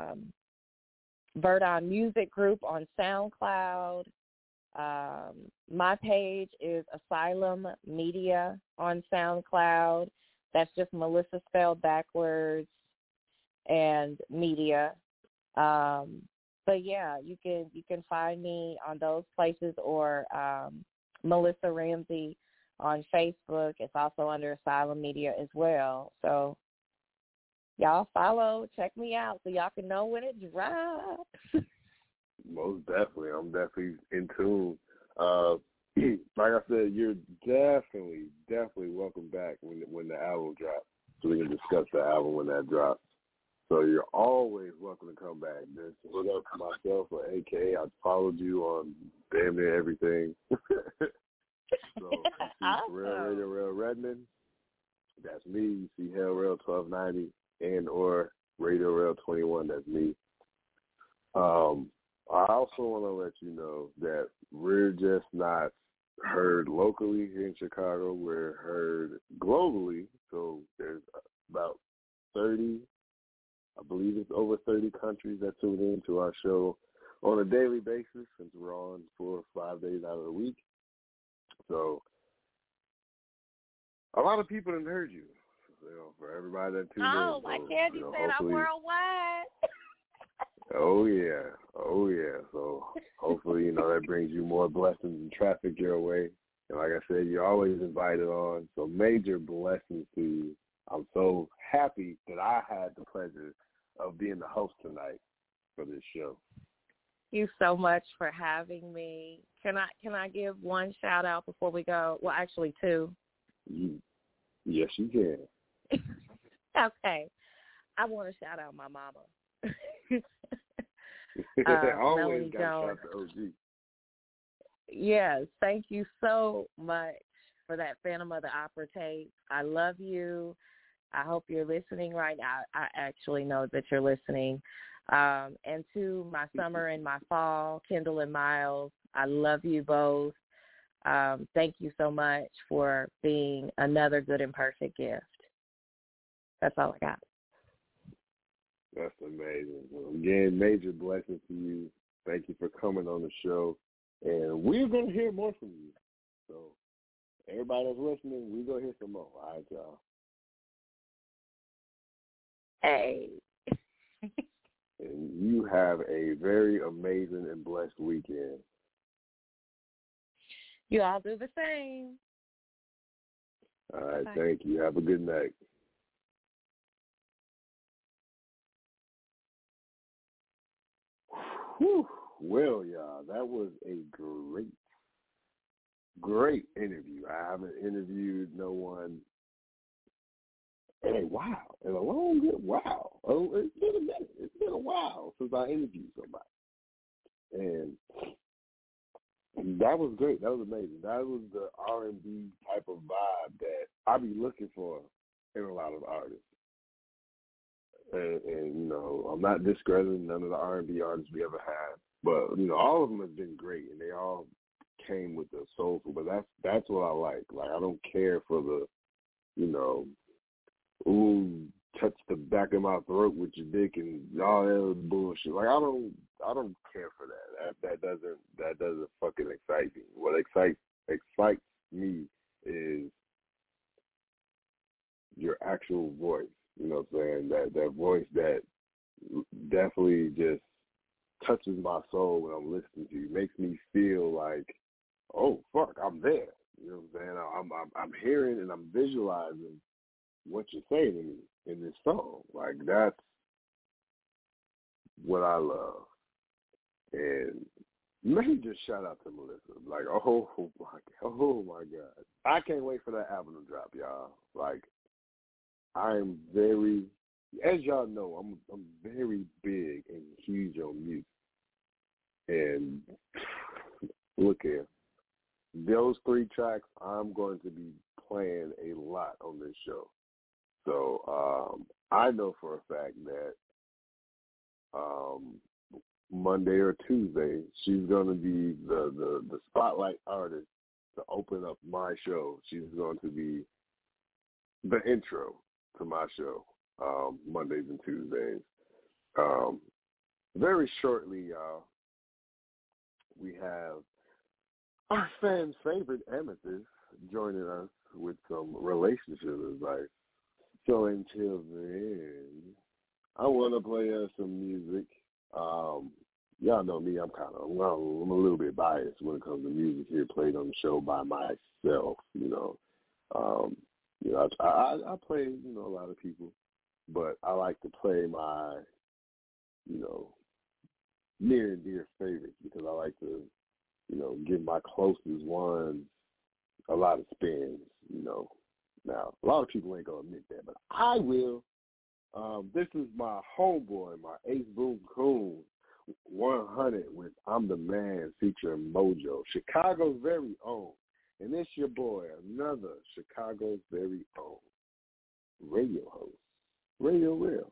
Verdon Music Group on SoundCloud. My page is Asylum Media on SoundCloud. That's just Melissa spelled backwards and media. But yeah, you can find me on those places, or Melissa Ramsey on Facebook. It's also under Asylum Media as well. So y'all follow, check me out so y'all can know when it drops. Most definitely. I'm definitely in tune. Like I said, you're definitely welcome back when the album drops, so we can discuss the album when that drops. So you're always welcome to come back. Just look up for myself or AKA. I followed you on damn near everything. So Awesome. Radio Rail Redmond, that's me. You see Hell Rail 1290 and or Radio Rail 21, that's me. I also want to let you know that we're just not heard locally here in Chicago. We're heard globally. So there's about 30, I believe it's over 30 countries that tune in to our show on a daily basis, since we're on 4 or 5 days out of the week. So a lot of people have heard you. For everybody that tuned in. Oh, like Candy said, I'm worldwide. Oh, yeah. So hopefully, that brings you more blessings and traffic your way. And like I said, you're always invited on. So major blessings to you. I'm so happy that I had the pleasure of being the host tonight for this show. Thank you so much for having me. Can I give one shout out before we go? Well, actually 2. Yes, you can. Okay. I want to shout out my mama. Always got to shout out to OG. Yes, thank you so much for that Phantom of the Opera tape. I love you. I hope you're listening right now. I actually know that you're listening. And to my summer and my fall, Kendall and Miles, I love you both. Thank you so much for being another good and perfect gift. That's all I got. That's amazing. Well, again, major blessings to you. Thank you for coming on the show. And we're going to hear more from you. So everybody that's listening, we're going to hear some more. All right, y'all. Hey. And you have a very amazing and blessed weekend. You all do the same. All right, thank you. Have a good night. Whew. Well, y'all, that was a great interview. I haven't interviewed no one in a while, in a long while. Oh, it's been a minute. It's been a while since I interviewed somebody. And that was great. That was amazing. That was the R&B type of vibe that I be looking for in a lot of artists. And you know, I'm not discrediting none of the R&B artists we ever had, but you know, all of them have been great, and they all came with the soulful. But that's what I like. Like, I don't care for the, you know, ooh, touch the back of my throat with your dick and all that other bullshit. Like, I don't care for that. That doesn't fucking excite me. What excites me is your actual voice. You know what I'm saying? That voice that definitely just touches my soul when I'm listening to you. Makes me feel like, oh fuck, I'm there. You know what I'm saying? I'm hearing and I'm visualizing what you're saying to me in this song. Like, that's what I love. And maybe just shout out to Melissa. Like, oh my God. I can't wait for that album to drop, y'all. Like, I'm very, as y'all know, I'm very big and huge on music. And look here, those 3 tracks I'm going to be playing a lot on this show. So I know for a fact that Monday or Tuesday she's going to be the spotlight artist to open up my show. She's going to be the intro to my show, Mondays and Tuesdays. Very shortly, y'all, we have our fans' favorite Amethyst joining us with some relationship advice. So until then, I want to play us some music. Y'all know me, I'm a little bit biased when it comes to music here played on the show by myself, you know. You know, I play, you know, a lot of people, but I like to play my, you know, near and dear favorites because I like to, you know, give my closest ones a lot of spins, you know. Now, a lot of people ain't going to admit that, but I will. This is my homeboy, my Ace Boom Coon, 100 with I'm the Man featuring Mojo, Chicago's very own. And it's your boy, another Chicago's very own radio host, Radio Real.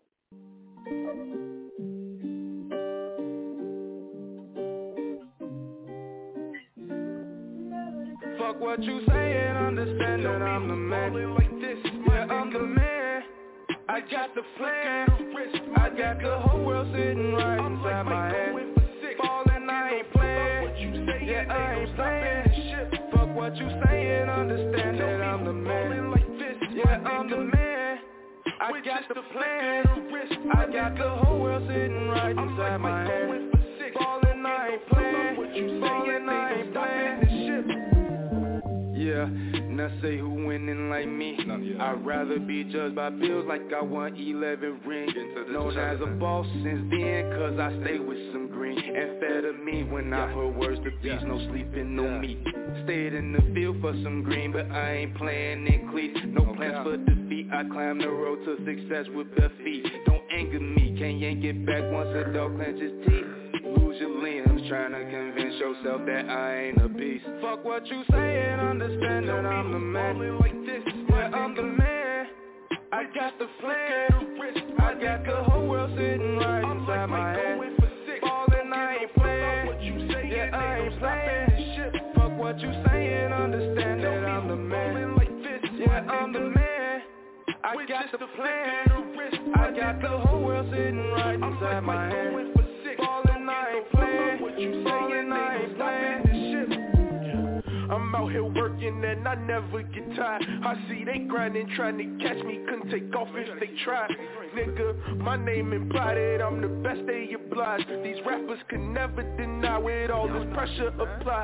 Fuck what you saying, understand that I'm the man. Like this, yeah, I'm the man. I got the plan, I got the whole world sitting right inside my hand. Ballin', I ain't playing, yeah, I ain't playing. Fuck what you saying, understand that I'm the man. Yeah, I'm the man. I got the plan, I got the whole world sitting right inside my hand. Ballin', I ain't playing, ballin', I ain't playing this shit. Yeah, now say who winning like me. I'd rather be judged by bills like I won 11 rings. Known as a boss since then, cause I stay with some green. Amphetamine when I heard words to peace, no sleeping, no meat. Stayed in the field for some green, but I ain't playing in cleats. No plans for defeat, I climb the road to success with bare feet. Don't anger me, can't yank it back once a dog clenches teeth. Lose your limbs, trying to convince yourself that I ain't a beast. Fuck what you saying, understand that I'm the man. Like this, yeah, I'm the man. I got the plan, I got the whole world sitting right inside my hand. Ballin', I ain't playing, yeah, I ain't playing. Fuck what you saying, understand that I'm the man. Yeah, I'm the man. I got the plan, I got the whole world sitting right inside my hand. Ballin', I ain't playing, ballin', I ain't playing this shit. I'm out here working and I never get tired. I see they grinding, trying to catch me, couldn't take off if they tried. Nigga, my name implied it, I'm the best they oblige. These rappers can never deny with all this pressure applied.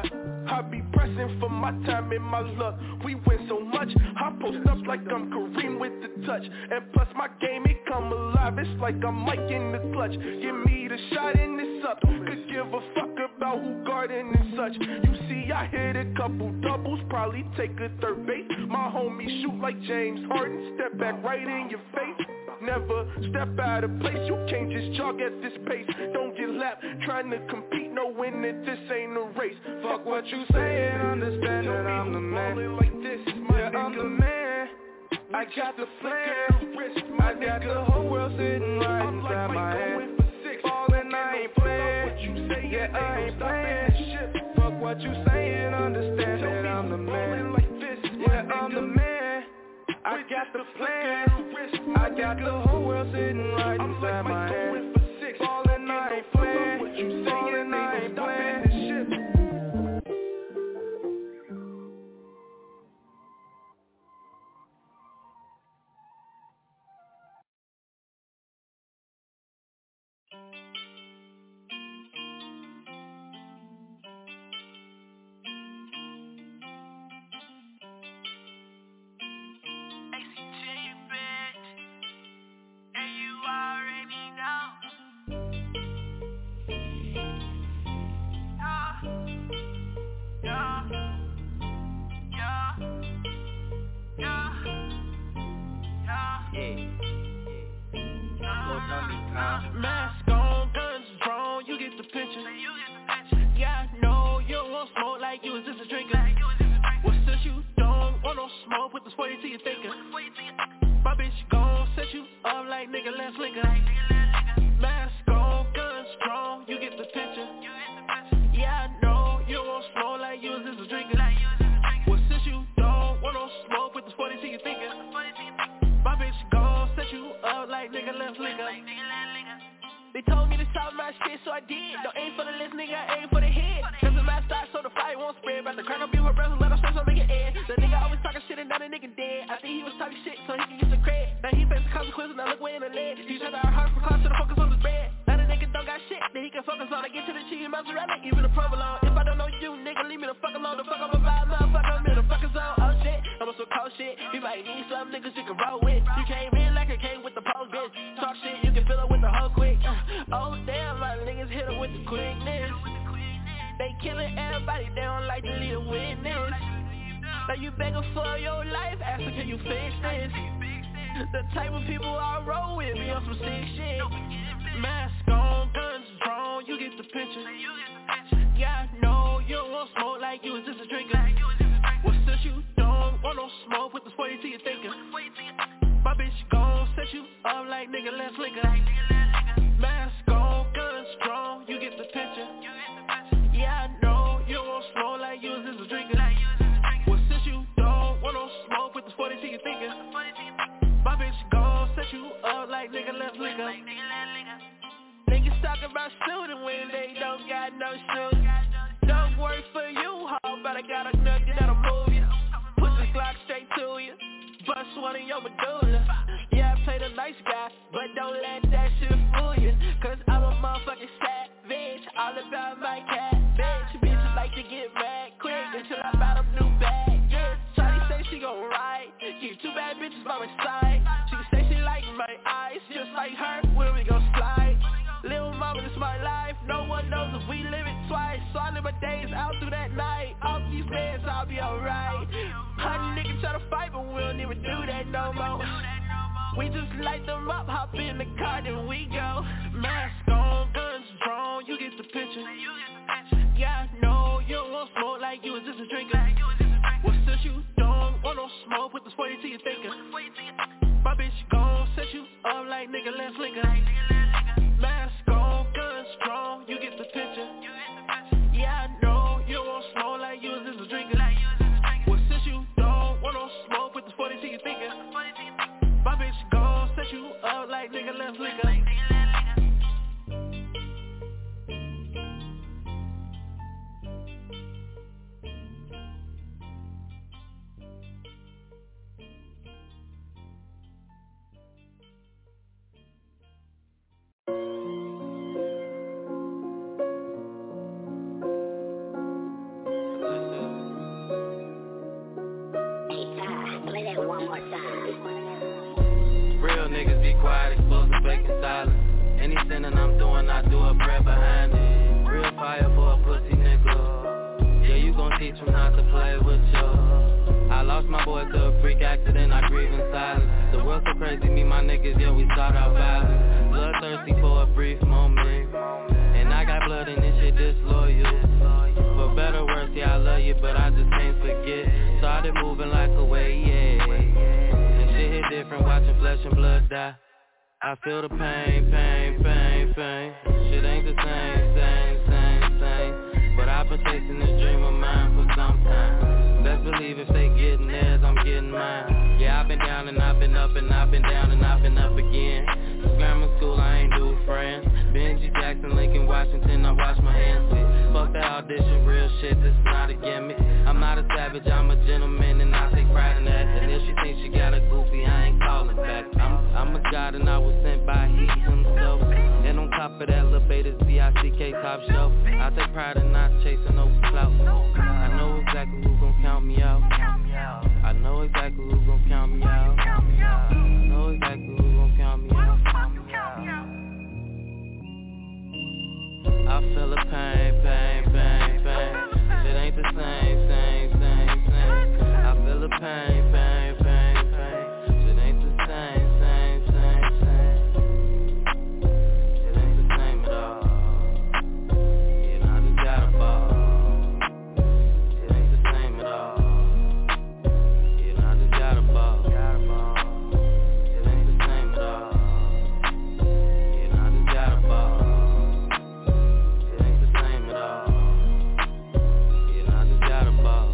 I be pressing for my time and my luck. We win so much, I post up like I'm Kareem with the touch. And plus my game, it come alive, it's like I'm Mike in the clutch. Give me the shot and it's up. Could give a fuck about who guarding and such. You see, I hit a couple doubles, probably take a third base. My homie shoot like James Harden, step back right in your face. Never step out of place, you can't just jog at this pace. Don't get lapped, trying to compete, knowing that this ain't a race. Fuck what you saying, understand that I'm the man. Like this, I'm the man. I got the plan, I got the whole world sitting right inside my hand. Ballin', I ain't playing, yeah, I ain't playing. Fuck what you saying, understand that I'm the man. Yeah, I'm the man. I got the plan, I got the whole world sitting right inside my hand. Ballin', I ain't playing, ballin', I ain't playing. Mask on, guns drawn, you get the picture. Yeah, I know you don't want smoke like you was just a drinker. Well, since you don't want no smoke, put the 40 to your thinker. My bitch gon' set you up like nigga, let's liquor. Mask on, guns drawn, you get the picture. Yeah, I know you don't want smoke like you was just a drinker. Well, since you don't want no smoke, put the 40 to your thinker. My bitch gon' set you up like nigga, let's liquor. They told me to stop my shit, so I did. Don't aim for the list, nigga, I aim for the head. Cause the mask stock, so the fire won't spread. About to crack up her breath, let her spend so make it end. The nigga always talking shit and now the nigga dead. I think he was talking shit so he can get some credit. Now he facing consequences, now look way in the lead. He tried to hard for class to the focus on his bread. Now the nigga don't got shit that he can focus on. I get to the cheese, Maserati, even the provolone. If I don't know you, nigga, leave me the fuck alone. The fuck I'm a vibe, motherfucker, I'm in the fucking zone. Oh shit, I'm on some cold shit. You might need some niggas you can roll with. You came in like I came with the pole, bitch. Talk shit, you can fill it with the whole quick. Oh damn, my niggas hit him with the quickness. They killing everybody, they don't like to leave a witness. Now you begging for your life, asking can you fix this? The type of people I roll with be on some sick shit. Mask on, guns drawn, you get the picture. Yeah, I know you don't want smoke like you was just a drinker. Well, since you don't want no smoke, put the 40 to your thinker. My bitch gon' set you up like nigga, let's liquor. Mask on, guns drawn, you get the picture. Yeah, I know you don't want smoke like you was just a drinker. Well, since you don't want no smoke, put the 40 to your thinker. My bitch gon' set you up like nigga, let's liquor. Niggas talk about shooting when they don't got no shoes. Don't work for you, ho, but I got a nugget that'll move you. Put the Glock straight to you, bust one in your medulla. Yeah, I play the nice guy, but don't let that shit fool you. Cause I'm a motherfucking savage, all about my cat, bitch. Bitches like to get mad quick until I buy them new bag. Yeah, Shawty say she gon' ride, get two bad bitches by my side. She can say she like my eyes, just like her, when we gon' slide. Little mama, this my life, no one knows if we live it twice. So I live my days out through that night. Off these meds, I'll be alright. Honey niggas try to fight, but we don't even do that no more. We just light them up, hop in the car, then we go. Mask on, guns drawn, you get the picture. Yeah, I know you don't want smoke like you was just a drinker. Well, since you don't want no smoke, put the 40 to your thinker. My bitch gon' set you up like nigga, let's liquor. Mask on, guns drawn, you get the picture. Yeah, I know you don't want smoke like you was just a drinker. Well, since you don't want no smoke, put the 40 to your thinker. My bitch gon' set you up like nigga, let's liquor. Any sinning I'm doing, I do a prayer behind it. Real fire for a pussy nigga. Yeah, you gon' teach him not to play with you. I lost my boy to a freak accident, I grieve in silence. The world so crazy, me, my niggas, yeah, we start out violent. Bloodthirsty for a brief moment. And I got blood in this shit disloyal. For better or worse, yeah, I love you, but I just can't forget. Started moving like a wave, yeah. And shit hit different, watching flesh and blood die. I feel the pain. Shit ain't the same. But I've been chasing this dream of mine for some time. Best believe if they getting theirs, I'm getting mine. Yeah, I've been down and I've been up and I've been down and I've been up again. Since grammar school, I ain't do friends. Benji Jackson, Lincoln, Washington, I wash my hands with. Fuck that audition, real shit, this is not a gimmick. I'm not a savage, I'm a gentleman and I take pride in that. And if she thinks she got a goofy, I ain't calling back. I'm a god and I was sent by he himself. And on top of that, Lil Beta's VICK top shelf. I take pride in not chasing no clout. I know exactly who gon' count me out. I know exactly who gon' count me out. I know exactly who gon' count me out. I feel the pain. Shit ain't the same. I feel the pain. Shit ain't the same. It ain't the same at all. You know, I just gotta ball. It ain't the same at all. You know, I just gotta ball. It ain't the same at all. You know, I just gotta ball. It ain't the same at all. You know, I just gotta ball.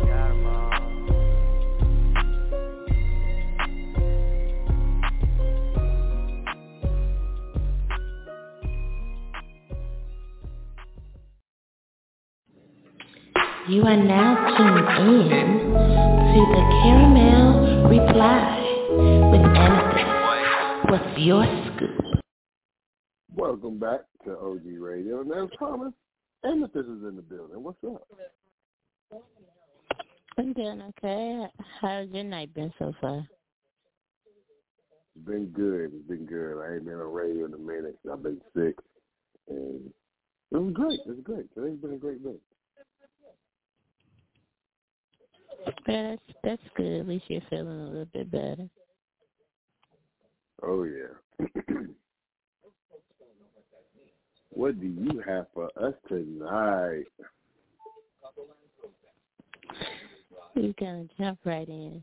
You are now tuned in to the Caramel Reply with Amethyst. What's your scoop? Welcome back to OG Radio. And there's Thomas. Amethyst is in the building. What's up? I'm doing okay. How's your night been so far? It's been good. I ain't been on radio in a minute. I've been sick. And it was great. Today's been a great day. Yeah, that's good. At least you're feeling a little bit better. Oh, yeah. What do you have for us tonight? We're going to jump right in.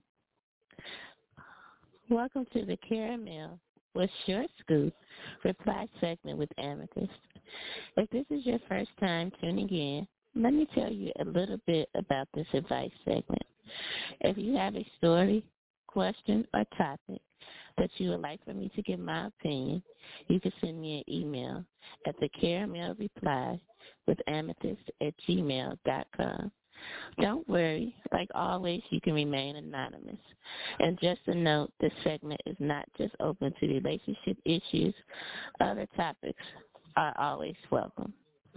Welcome to the Caramel What's Your Scoop Reply segment with Amethyst. If this is your first time tuning in, let me tell you a little bit about this advice segment. If you have a story, question, or topic that you would like for me to give my opinion, you can send me an email at thecaramelreply@amethyst@gmail.com. Don't worry, like always, you can remain anonymous. And just a note, this segment is not just open to relationship issues. Other topics are always welcome.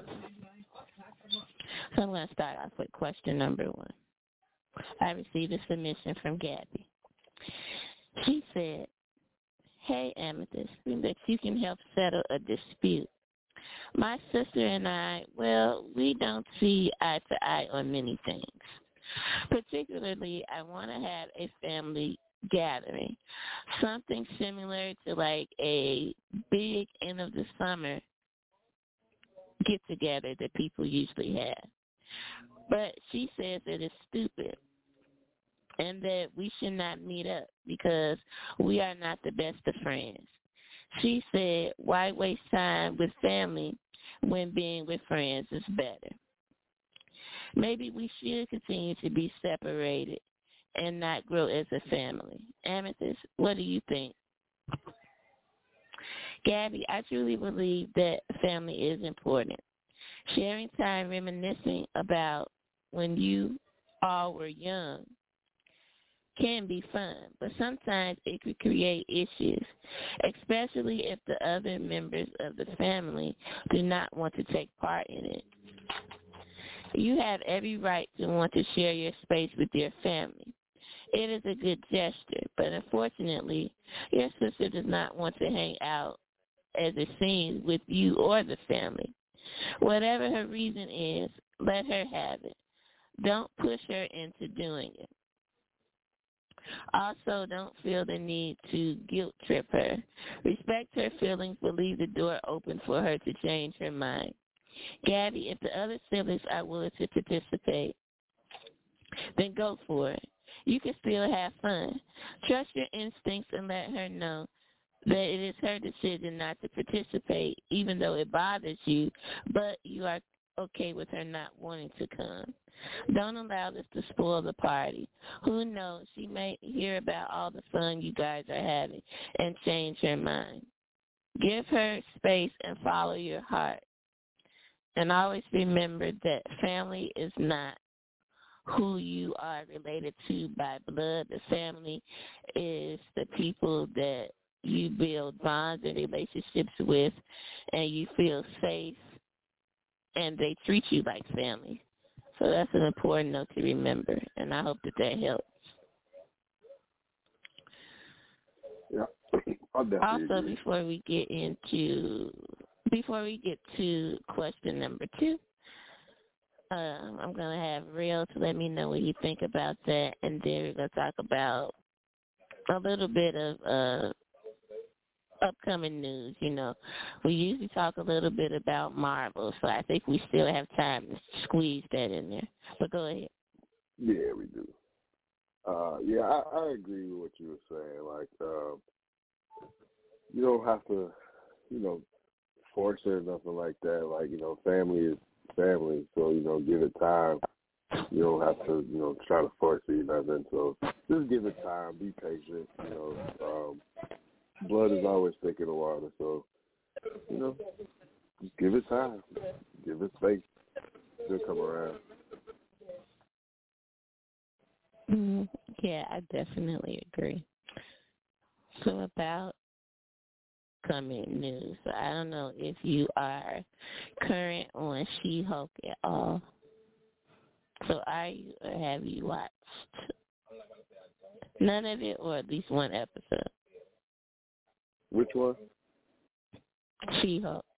So I'm going to start off with question number 1. I received a submission from Gabby. She said, "Hey, Amethyst, think that you can help settle a dispute. My sister and I, we don't see eye to eye on many things. Particularly, I want to have a family gathering, something similar to like a big end of the summer get-together that people usually have. But she says it is stupid and that we should not meet up because we are not the best of friends. She said, why waste time with family when being with friends is better? Maybe we should continue to be separated and not grow as a family. Amethyst, what do you think?" Gabby, I truly believe that family is important. Sharing time reminiscing about when you all were young can be fun, but sometimes it could create issues, especially if the other members of the family do not want to take part in it. You have every right to want to share your space with your family. It is a good gesture, but unfortunately, your sister does not want to hang out as it seems with you or the family. Whatever her reason is, let her have it. Don't push her into doing it. Also, don't feel the need to guilt trip her. Respect her feelings, but leave the door open for her to change her mind. Gabby, if the other siblings are willing to participate, then go for it. You can still have fun. Trust your instincts and let her know that it is her decision not to participate, even though it bothers you, but you are okay with her not wanting to come. Don't allow this to spoil the party. Who knows? She may hear about all the fun you guys are having and change her mind. Give her space and follow your heart. And always remember that family is not who you are related to by blood. The family is the people that you build bonds and relationships with, and you feel safe, and they treat you like family. So that's an important note to remember, and I hope that helps. Yeah, I'll definitely also, agree. before we get to question number 2, I'm going to have Real to let me know what you think about that, and then we're going to talk about a little bit of upcoming news. You know, we usually talk a little bit about Marvel, so I think we still have time to squeeze that in there. But go ahead. Yeah, we do. Yeah, I agree with what you were saying. Like, you don't have to, force it or nothing like that. Like, family is family, so, give it time. You don't have to, try to force it or nothing. So just give it time. Be patient. Blood is always thick in the water, so, just give it time. Give it space. It'll come around. Yeah, I definitely agree. So about coming news, so I don't know if you are current on She-Hulk at all. So are you, or have you watched none of it, or at least one episode? Which one? She-Hulk.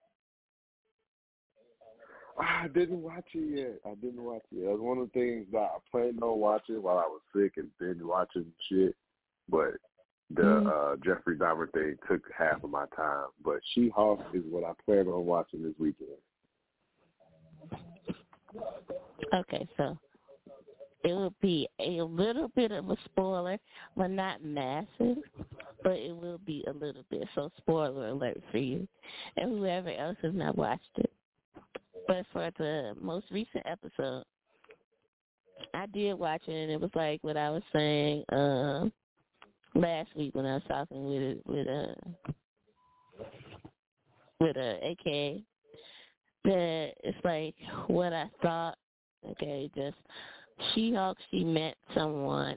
I didn't watch it yet. That was one of the things that I planned on watching while I was sick and binge watching shit. But the Jeffrey Dahmer thing took half of my time. But She-Hulk is what I plan on watching this weekend. Okay, so it will be a little bit of a spoiler, but not massive, but it will be a little bit. So spoiler alert for you and whoever else has not watched it. But for the most recent episode, I did watch it, and it was like what I was saying last week when I was talking with AKA, that it's like what I thought. Okay, just She-Hulk, she met someone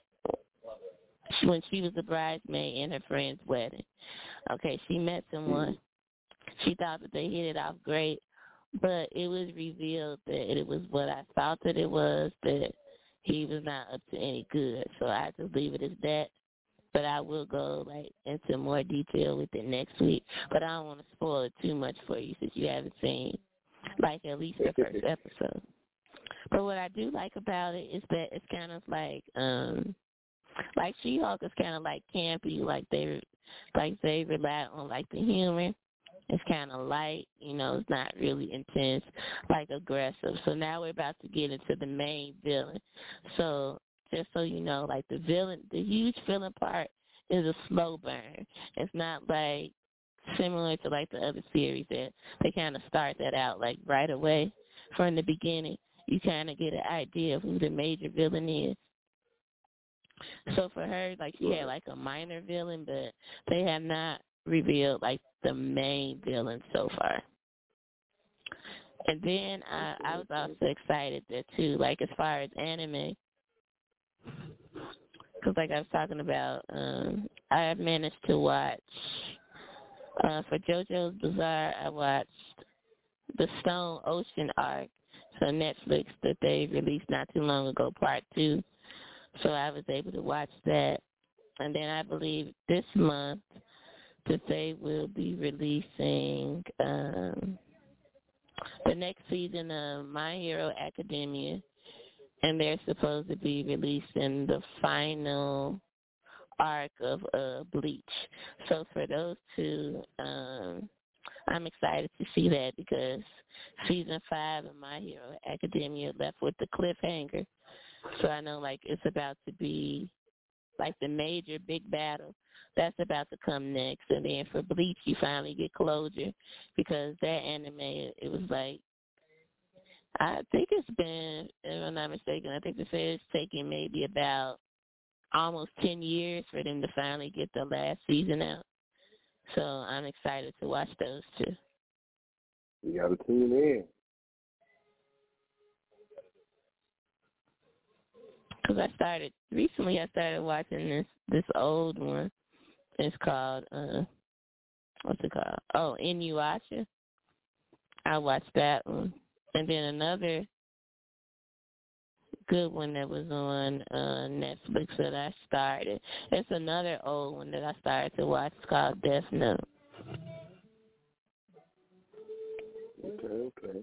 when she was a bridesmaid in her friend's wedding. Okay, she met someone. She thought that they hit it off great, but it was revealed that it was what I thought that it was, that he was not up to any good. So I just leave it as that. But I will go into more detail with it next week. But I don't want to spoil it too much for you since you haven't seen at least the first episode. But what I do like about it is that it's kind of like She-Hulk is kind of like campy, they rely on the humor. It's kind of light, it's not really intense, aggressive. So now we're about to get into the main villain. So just so you know, the villain, the huge villain part is a slow burn. It's not similar to the other series that they kind of start that out right away from the beginning. You kind of get an idea of who the major villain is. So for her, she had a minor villain, but they have not revealed the main villain so far. And then I was also excited that too, as far as anime, because I was talking about, I managed to watch for JoJo's Bizarre. I watched the Stone Ocean arc, so Netflix that they released not too long ago, part 2. So I was able to watch that. And then I believe this month, that they will be releasing the next season of My Hero Academia, and they're supposed to be releasing the final arc of Bleach. So for those two, I'm excited to see that because season 5 of My Hero Academia left with the cliffhanger. So I know like it's about to be like the major big battle that's about to come next. And then for Bleach, you finally get closure because that anime, it was like, I think it's been, if I'm not mistaken, I think they say it's taking maybe about almost 10 years for them to finally get the last season out. So I'm excited to watch those two. You got to tune in. Because I started watching this old one. It's called, what's it called? Oh, Inuyasha. I watched that one. And then another good one that was on Netflix that I started. It's another old one that I started to watch. It's called Death Note. Okay.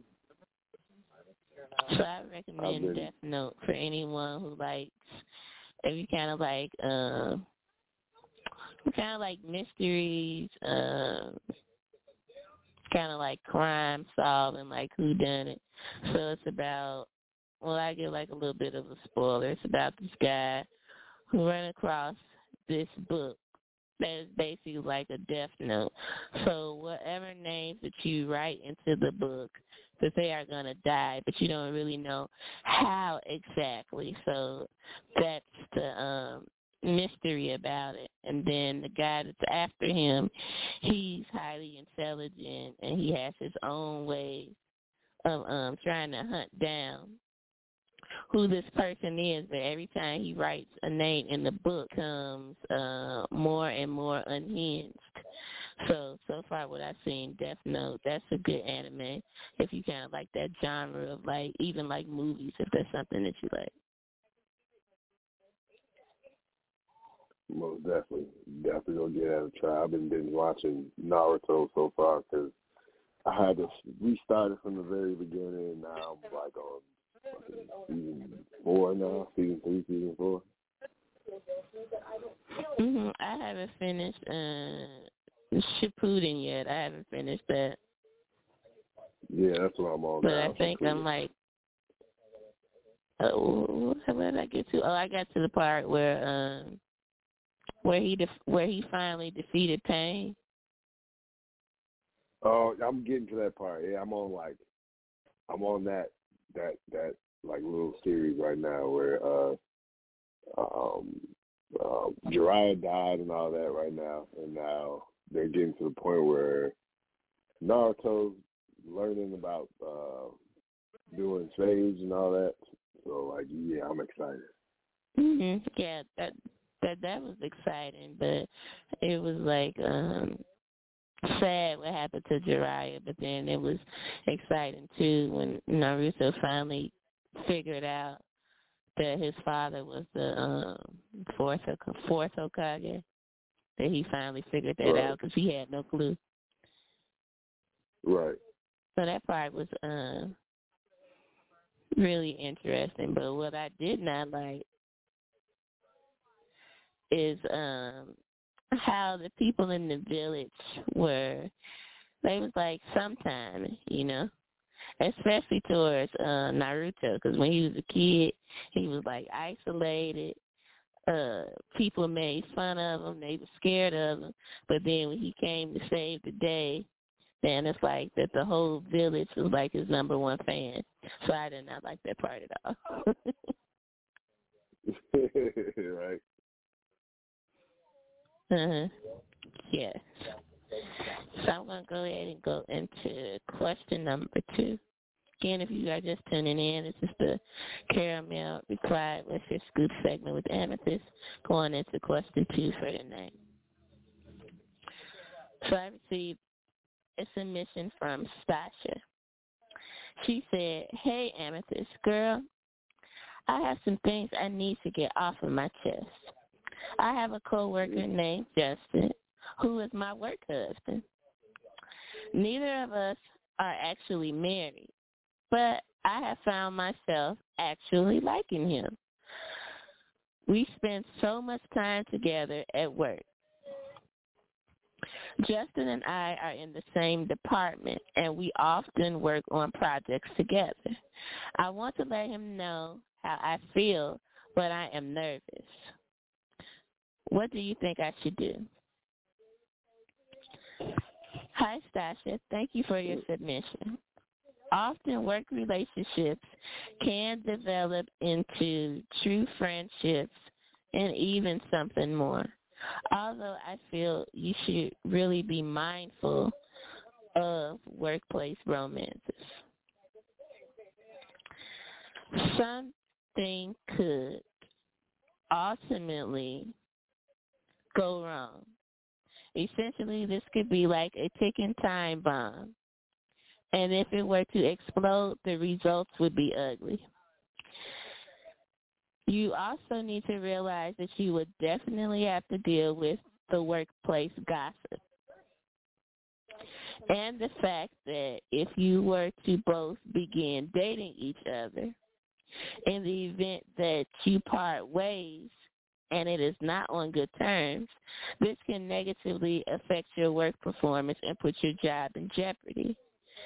So I recommend Death Note for anyone who likes, if you kind of like mysteries, kind of like crime solving, like whodunit. So it's about, well, I give like a little bit of a spoiler. It's about this guy who ran across this book that is basically like a death note. So whatever names that you write into the book, that they are going to die, but you don't really know how exactly. So that's the mystery about it. And then the guy that's after him, he's highly intelligent, and he has his own way of trying to hunt down who this person is, but every time he writes a name in the book comes more and more unhinged. So far what I've seen, Death Note, that's a good anime if you kind of like that genre of like, even like movies, if that's something that you like. Most definitely gonna get at a try. I've been watching Naruto so far because I had to restart it from the very beginning, and now I'm like on season 4 now, season 3, season 4. I haven't finished Shippuden yet. I haven't finished that. Yeah, that's what I'm on but now. But I think I'm like, where did I get to? Oh, I got to the part where he finally defeated Pain. Oh, I'm getting to that part. Yeah, I'm on that like little series right now where Jiraiya died and all that right now, and now they're getting to the point where Naruto's learning about doing sage and all that. So like, yeah, I'm excited. Yeah, that was exciting, but it was like sad what happened to Jiraiya, but then it was exciting too when Naruto finally figured out that his father was the fourth Hokage. That he finally figured that out because he had no clue. Right. So that part was really interesting. But what I did not like is how the people in the village were. They was like sometimes, especially towards Naruto, because when he was a kid, he was like isolated. People made fun of him. They were scared of him. But then when he came to save the day, then it's like that the whole village was like his number one fan. So I did not like that part at all. Right. Yes. So I'm going to go ahead and go into question number 2. Again, if you are just tuning in, this is the Caramel Reply with your scoop segment with Amethyst, going into question 2 for tonight. So I received a submission from Stasha. She said, "Hey, Amethyst, girl, I have some things I need to get off of my chest. I have a coworker named Justin who is my work husband. Neither of us are actually married, but I have found myself actually liking him. We spend so much time together at work. Justin and I are in the same department, and we often work on projects together. I want to let him know how I feel, but I am nervous. What do you think I should do? Hi, Stasha. Thank you for your submission. Often work relationships can develop into true friendships and even something more. Although I feel you should really be mindful of workplace romances. Something could ultimately go wrong. Essentially, this could be like a ticking time bomb. And if it were to explode, the results would be ugly. You also need to realize that you would definitely have to deal with the workplace gossip. And the fact that if you were to both begin dating each other, in the event that you part ways and it is not on good terms, this can negatively affect your work performance and put your job in jeopardy.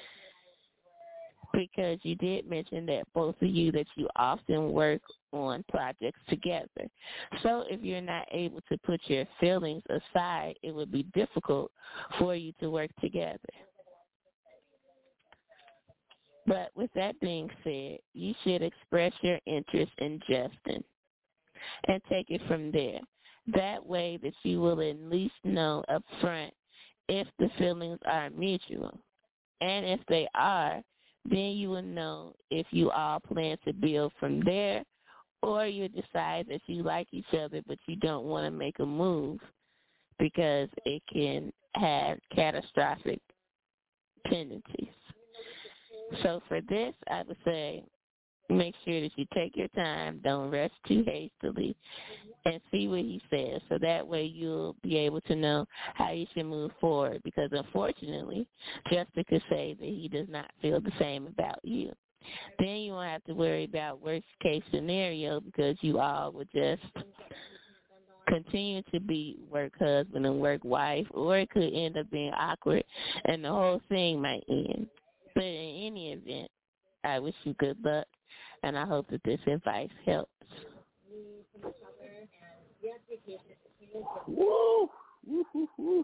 Because you did mention that both of you that you often work on projects together. So if you're not able to put your feelings aside, it would be difficult for you to work together. But with that being said, you should express your interest in Justin and take it from there. That way that you will at least know up front if the feelings are mutual. And if they are, then you will know if you all plan to build from there, or you decide that you like each other but you don't want to make a move because it can have catastrophic tendencies. So for this, I would say make sure that you take your time, don't rush too hastily, and see what he says. So that way you'll be able to know how you should move forward, because unfortunately, Justin could say that he does not feel the same about you. Then you won't have to worry about worst case scenario, because you all would just continue to be work husband and work wife, or it could end up being awkward and the whole thing might end. But in any event, I wish you good luck, and I hope that this advice helps. Woo! Woo, woo, woo.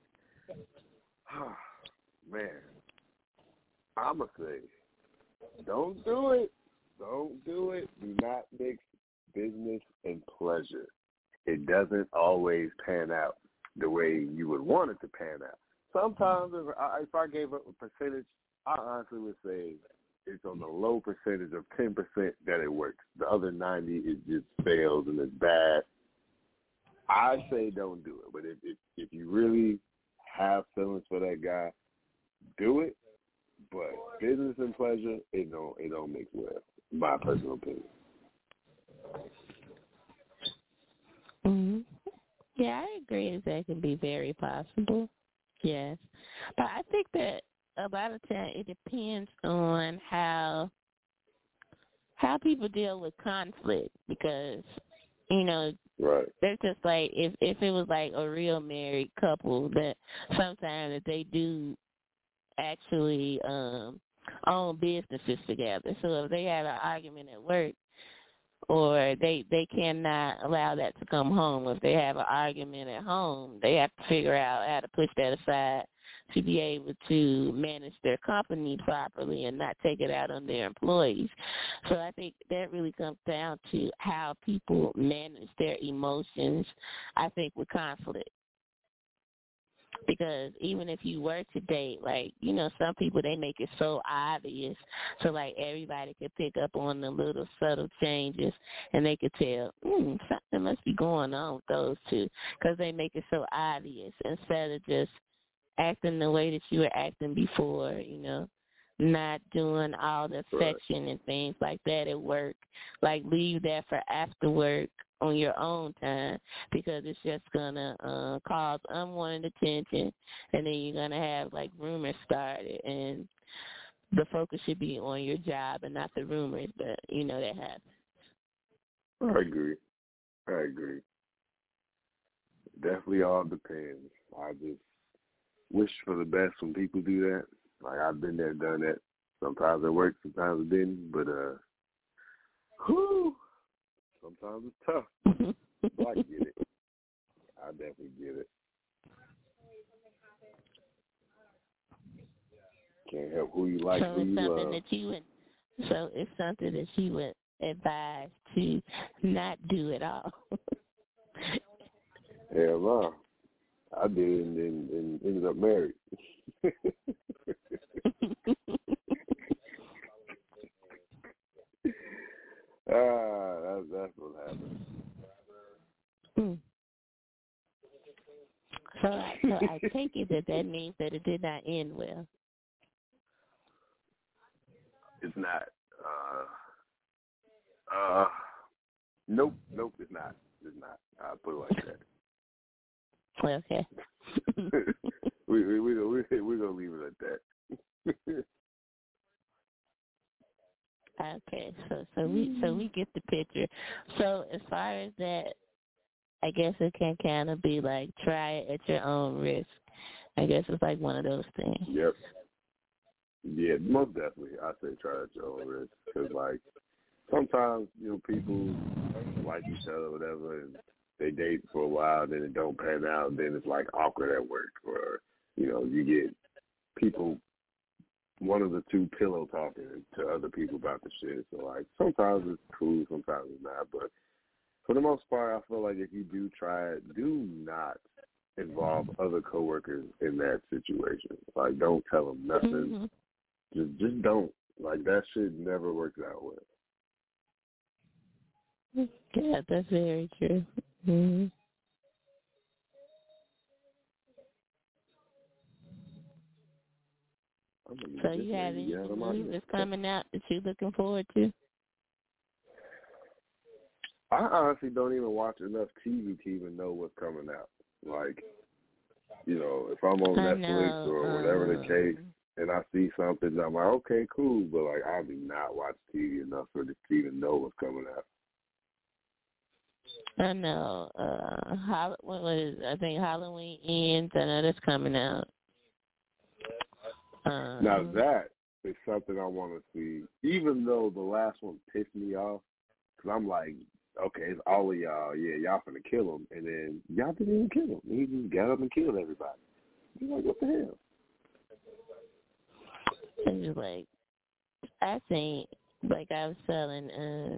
Man, I'm going to say, don't do it. Don't do it. Do not mix business and pleasure. It doesn't always pan out the way you would want it to pan out. Sometimes if I gave up a percentage, I honestly would say it's on the low percentage of 10% that it works. The other 90, it just fails and it's bad. I say don't do it. But if you really have feelings for that guy, do it. But business and pleasure, it don't mix well. My personal opinion. Mm-hmm. Yeah, I agree that can be very possible. Yes. But I think that a lot of time it depends on how people deal with conflict, because, you know, right. They're just like, if it was like a real married couple, that sometimes that they do actually own businesses together. So if they have an argument at work, or they cannot allow that to come home. If they have an argument at home, they have to figure out how to push that aside to be able to manage their company properly and not take it out on their employees. So I think that really comes down to how people manage their emotions, I think, with conflict. Because even if you were to date, like, you know, some people, they make it so obvious so, like, everybody could pick up on the little subtle changes and they could tell, something must be going on with those two, because they make it so obvious instead of just acting the way that you were acting before, you know. not doing all the section and things like that at work. Like, leave that for after work on your own time, because it's just going to cause unwanted attention, and then you're going to have, like, rumors started, and the focus should be on your job and not the rumors, but, that happens. I agree. Definitely all depends. I just wish for the best when people do that. Like, I've been there, done that. Sometimes it works, sometimes it didn't. But, sometimes it's tough. I get it. I definitely get it. Can't help who you like, who you love. So it's something that you would advise to not do at all. Hell no. I did and ended up married. That's what happened. So I take it that means that it did not end well. It's not. Nope, it's not. It's not. I'll put it like that. Okay. We're gonna leave it at that. Okay, so we get the picture. So as far as that, I guess it can kind of be like, try it at your own risk. I guess it's like one of those things. Yep. Yeah, most definitely. I say try it at your own risk, because like sometimes people like each other, or whatever, and they date for a while, then it don't pan out, then it's like awkward at work, or you get people, one of the two pillow talking to other people about the shit. So like sometimes it's cool, sometimes it's not. But for the most part, I feel like if you do try it, do not involve other coworkers in that situation. Like, don't tell them nothing. Just don't. Like, that shit never works out well. Yeah, that's very true. Mm-hmm. So you have any movies that's coming out that you're looking forward to? I honestly don't even watch enough TV to even know what's coming out. Like, if I'm on Netflix or whatever the case, and I see something, I'm like, okay, cool. But like, I do not watch TV enough to even know what's coming out. I know. What is? I think Halloween ends. I know that's coming out. Now that is something I want to see, even though the last one pissed me off, because I'm like, okay, it's all of y'all. Yeah, y'all finna kill him, and then y'all didn't even kill him. He just got up and killed everybody. You're like, what the hell? It's just like, I think, like I was telling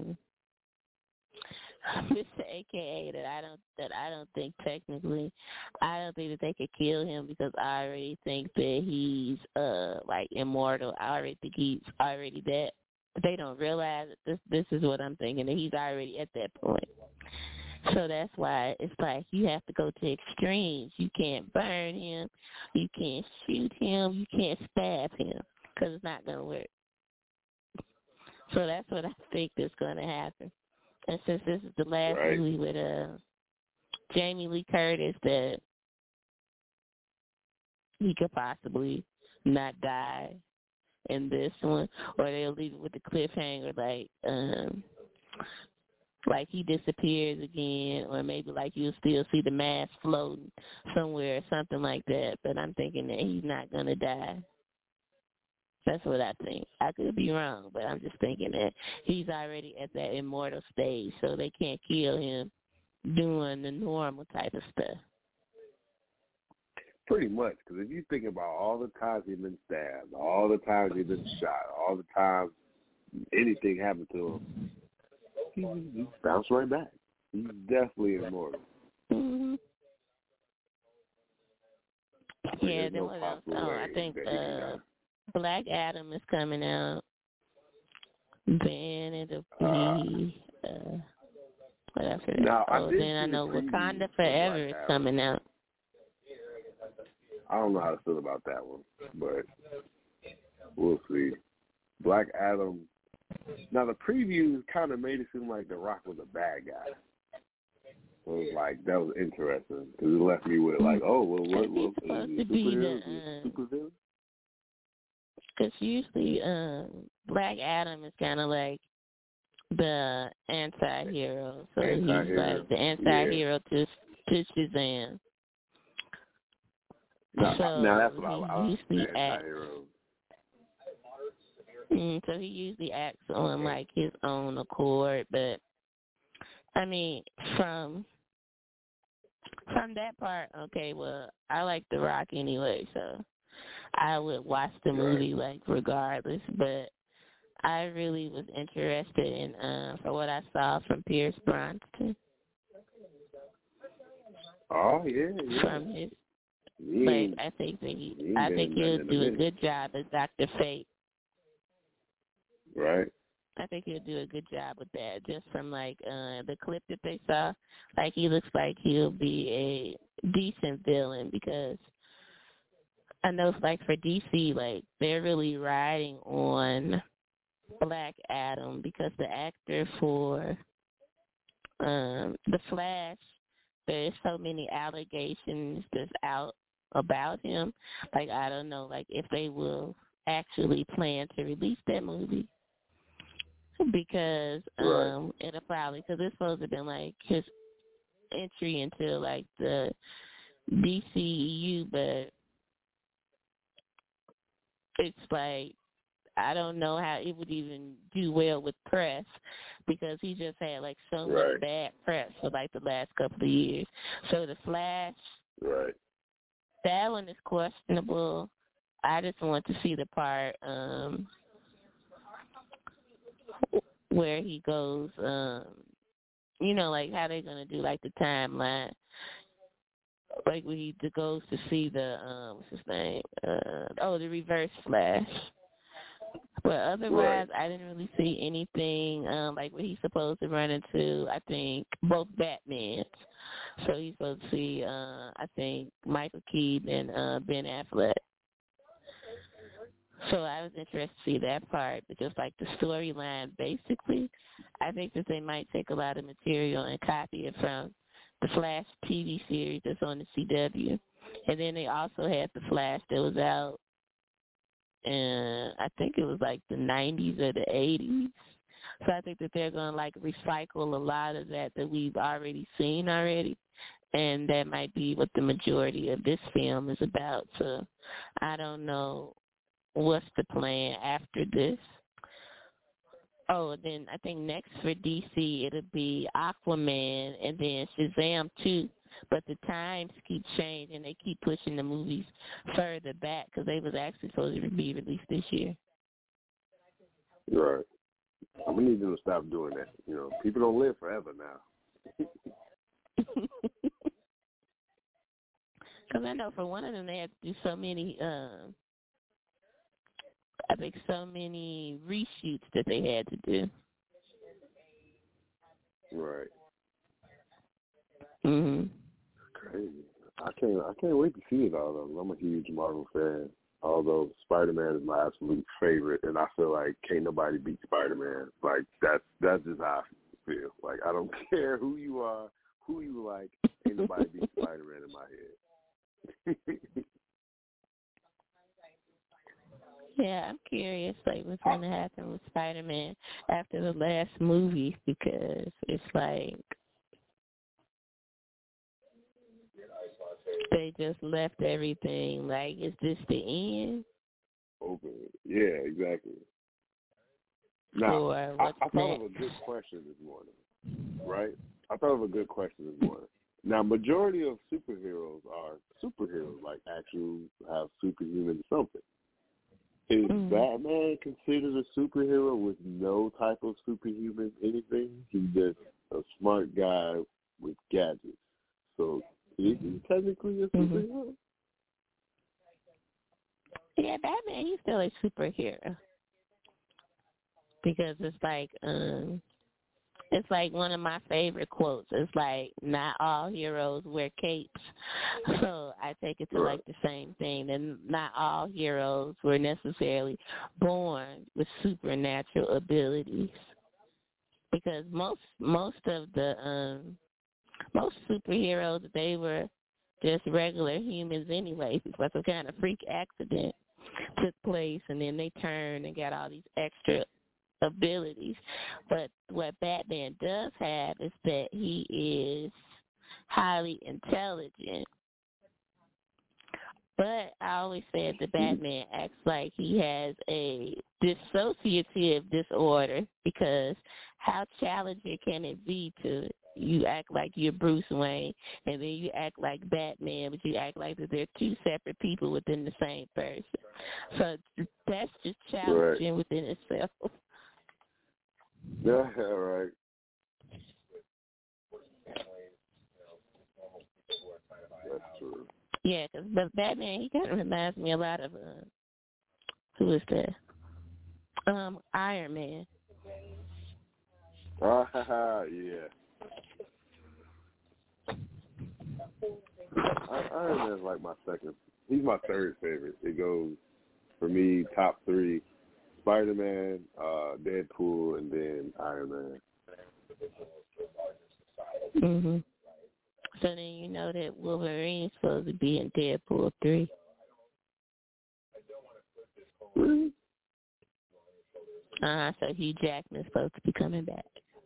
Mr. AKA that I don't think technically, I don't think that they could kill him, because I already think that he's like immortal. I already think he's already that. They don't realize that this is what I'm thinking, that he's already at that point. So that's why it's like you have to go to extremes. You can't burn him, you can't shoot him, you can't stab him, because it's not going to work. So that's what I think is going to happen. And since this is the last movie with Jamie Lee Curtis, that he could possibly not die in this one, or they'll leave it with the cliffhanger, like he disappears again, or maybe like you'll still see the mask floating somewhere or something like that. But I'm thinking that he's not going to die. That's what I think. I could be wrong, but I'm just thinking that he's already at that immortal stage, so they can't kill him doing the normal type of stuff. Pretty much, because if you think about all the times he's been stabbed, all the times he's been shot, all the times anything happened to him, he bounced right back. He's definitely immortal. Mm-hmm. Yeah, then what else? I think Black Adam is coming out. Then it'll be what else? Then I know Wakanda Forever is coming out. I don't know how to feel about that one, but We'll see. Black Adam. Now the previews kind of made it seem like The Rock was a bad guy. So it was like that was interesting because it left me with like, oh, well, what is it supervillain? Because usually, Black Adam is kind of like the anti-hero, so he's like the anti-hero to Shazam. Now that's what I usually so he usually acts on like his own accord, but I mean from that part, okay, well, I like The Rock anyway, so I would watch the movie like regardless, but I really was interested in for what I saw from Pierce Brosnan. Oh yeah. From his like I think he'll do a good job as Dr. Fate. Right. I think he'll do a good job with that. Just from like the clip that they saw, like he looks like he'll be a decent villain because I know like for DC, like they're really riding on Black Adam because the actor for The Flash, there's so many allegations that's out about him. Like I don't know, like if they will actually plan to release that movie. Because it'll probably, because it's supposed to have been like his entry into like the DCEU, but it's like I don't know how it would even do well with press because he just had like so much bad press for like the last couple of years. So The Flash, that one is questionable. I just want to see the part where he goes, you know, like how they're going to do like the timeline. Like when he goes to see the, what's his name? The Reverse Flash. But otherwise, I didn't really see anything like what he's supposed to run into, I think, both Batmans. So he's supposed to see, I think, Michael Keaton and Ben Affleck. So I was interested to see that part, but just like the storyline, basically, I think that they might take a lot of material and copy it from the Flash TV series that's on the CW. And then they also had the Flash that was out, and I think it was like the 90s or the 80s. So I think that they're going to like recycle a lot of that we've already seen already. And that might be what the majority of this film is about. So I don't know what's the plan after this. Oh, and then I think next for DC it'll be Aquaman and then Shazam 2. But the times keep changing. They keep pushing the movies further back because they was actually supposed to be released this year. Right. We need them to stop doing that. You know, people don't live forever now. Because I know for one of them they had to do so many, I think so many reshoots that they had to do. Right. Mhm. Crazy. I can't wait to see it all though. I'm a huge Marvel fan. Although Spider-Man is my absolute favorite, and I feel like can't nobody beat Spider-Man. Like that's just how I feel. Like I don't care who you are, who you like, ain't nobody beat Spider-Man in my head. Yeah, I'm curious, like, what's going to happen with Spider-Man after the last movie because it's like they just left everything. Like, is this the end? Open. Yeah, exactly. Now, I thought of a good question this morning, right? I thought of a good question this morning. Now, majority of superheroes are superheroes, like actual have superhuman something. Is Batman considered a superhero with no type of superhuman anything? He's just a smart guy with gadgets. So is he technically a superhero? Yeah, Batman, he's still a superhero. Because it's like, It's like one of my favorite quotes. It's like, not all heroes wear capes. So I take it to like the same thing. And not all heroes were necessarily born with supernatural abilities. Because most of the most superheroes, they were just regular humans anyway. But some kind of freak accident took place, and then they turned and got all these extra abilities. But what Batman does have is that he is highly intelligent. But I always said that Batman acts like he has a dissociative disorder, because how challenging can it be to you act like you're Bruce Wayne and then you act like Batman, but you act like that they're two separate people within the same person. So that's just challenging within itself. Yeah, right. That's true. Yeah, because Batman, he kind of reminds me a lot of, who is that? Iron Man. Yeah. Iron Man's like my second. He's my third favorite. It goes, for me, top three: Spider-Man, Deadpool, and then Iron Man. Mhm. So then you know that Wolverine's supposed to be in Deadpool 3. Really? So Hugh Jackman's supposed to be coming back.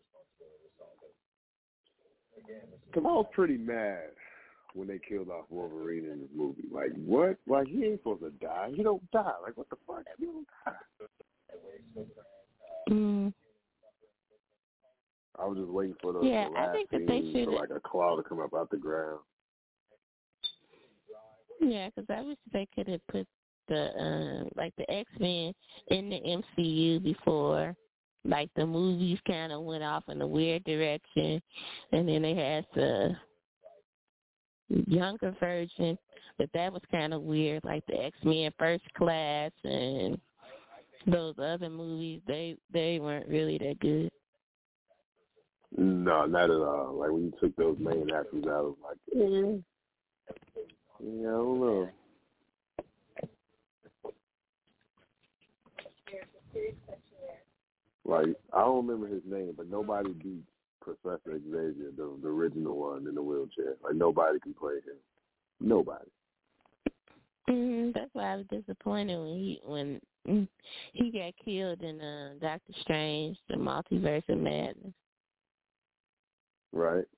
Cause I was pretty mad when they killed off Wolverine in this movie. Like, what? Like, he ain't supposed to die. He don't die. Like, what the fuck? He don't die. Mm. I was just waiting for the I last think that scene they should, for like a claw to come up out the ground. Yeah, because I wish they could have put the like the X-Men in the MCU before, like the movies kind of went off in a weird direction, and then they had the younger version, but that was kind of weird, like the X-Men First Class and those other movies. They weren't really that good. No, not at all. Like, when you took those main actors out, I was like, yeah, I don't know. Like, I don't remember his name, but nobody beats Professor Xavier, the original one in the wheelchair. Like, nobody can play him. Nobody. That's why I was disappointed when he got killed in Doctor Strange, the Multiverse of Madness. Right.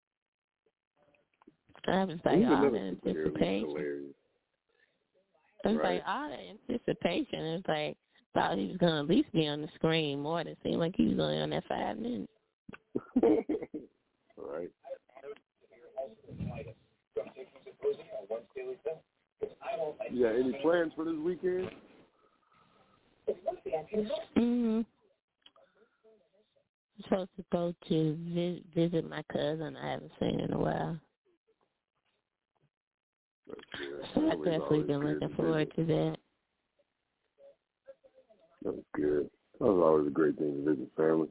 I was like, all the anticipation. I was like, all the anticipation. It was like, thought he was going to at least be on the screen more than it seemed like he was only on that 5 minutes. Right. You got any plans for this weekend? I'm supposed to go to visit my cousin I haven't seen in a while. So I've definitely been looking forward to that. That's good. That was always a great thing to visit family.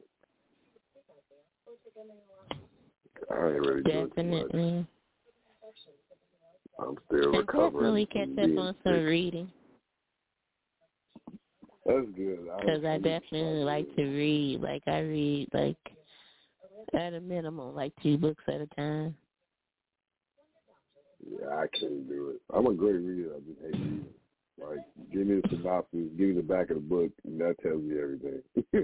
I ain't really doing too much. I'm still recovering. Definitely catch up on some reading. That's good. Because I definitely like to read. Like, I read, like, at a minimum, like 2 books at a time. Yeah, I can't do it. I'm a great reader. I just hate reading. Like, give me the synopsis, give me the back of the book, and that tells me everything.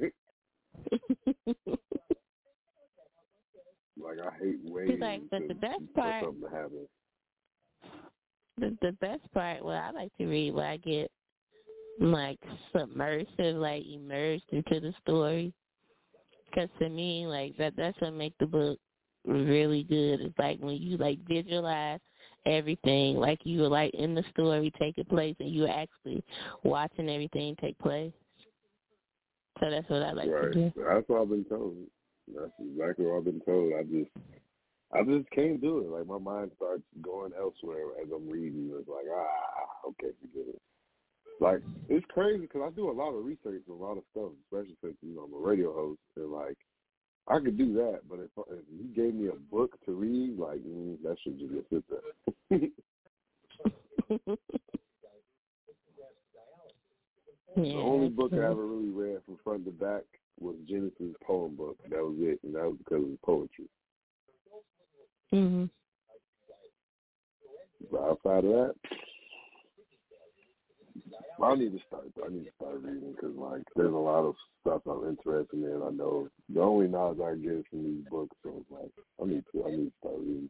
Like, I hate waiting but the best for part, something to happen. The best part, well, I like to read where I get, like, submersive, like, immersed into the story. Because to me, like, that's what makes the book really good. It's like when you, like, visualize everything, like you were, like, in the story taking place and you were actually watching everything take place. So that's what I like to do. That's what I've been told. That's exactly what I've been told. I just can't do it. Like, my mind starts going elsewhere as I'm reading. It's like, okay, forget it. Like, it's crazy because I do a lot of research on a lot of stuff, especially since, I'm a radio host. And, like, I could do that, but if you gave me a book to read, like, that should just sit there. The only book I ever really read from front to back was Genesis poem book. That was it, and that was because of poetry. Mhm. But outside of that, I need to start reading because, like, there's a lot of stuff I'm interested in. I know the only knowledge I get from these books, so it's like I need to start reading.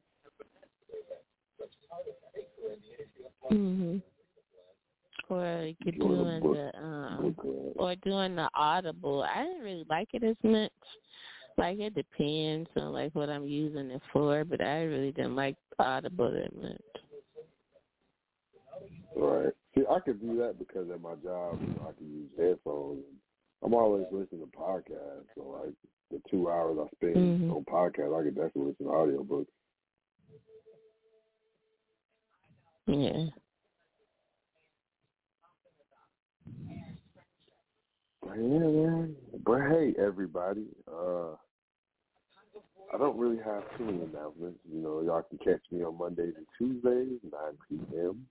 Mhm. Or you could doing the Audible. I didn't really like it as much. Like, it depends on like what I'm using it for, but I really didn't like Audible that much. Right. See, I could do that because at my job, I can use headphones. I'm always listening to podcasts, so like the 2 hours I spend on podcasts, I could definitely listen to audiobooks. Yeah. Yeah, man. But hey, everybody, I don't really have too many announcements. You know, y'all can catch me on Mondays and Tuesdays, 9 p.m.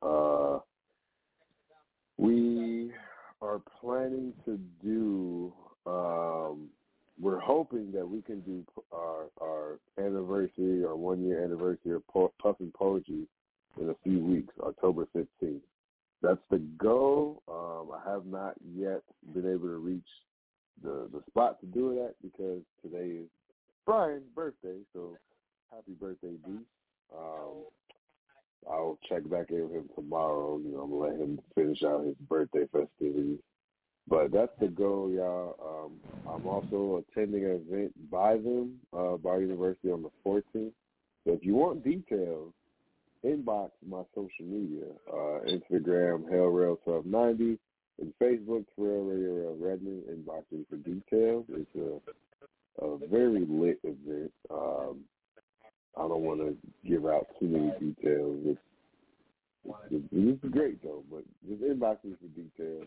We are planning to do, we're hoping that we can do our anniversary, our 1-year anniversary of Puffin Poetry in a few weeks, October 15th. That's the goal. I have not yet been able to reach the spot to do it at because today is Brian's birthday, so happy birthday, D. I'll check back in with him tomorrow. You know, I'm going to let him finish out his birthday festivities. But that's the goal, y'all. I'm also attending an event by them, by University on the 14th. So if you want details, inbox my social media, Instagram, HellRail1290, and Facebook, Terrell Radio Redmond. Inbox me for details. It's a very lit event. I don't want to give out too many details. It's great, though, but just inbox me for details.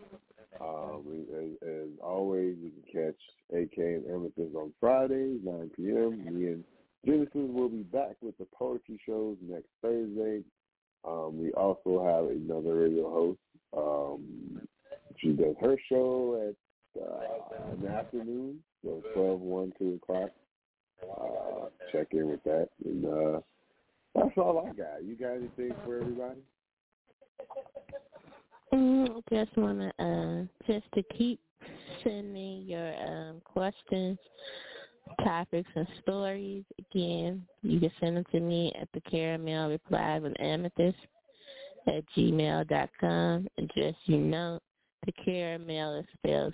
As always, you can catch AK and Amethyst on Fridays, 9 p.m. Me and Genesis will be back with the poetry shows next Thursday. We also have another radio host. She does her show at in the afternoon, so 12, 1, 2 o'clock. Check in with that. And that's all I got. You got anything for everybody? Just want to, just to keep sending your questions, topics, and stories. Again, you can send them to me at the Caramel Reply with Amethyst at gmail.com. And just, you know, the Caramel is spelled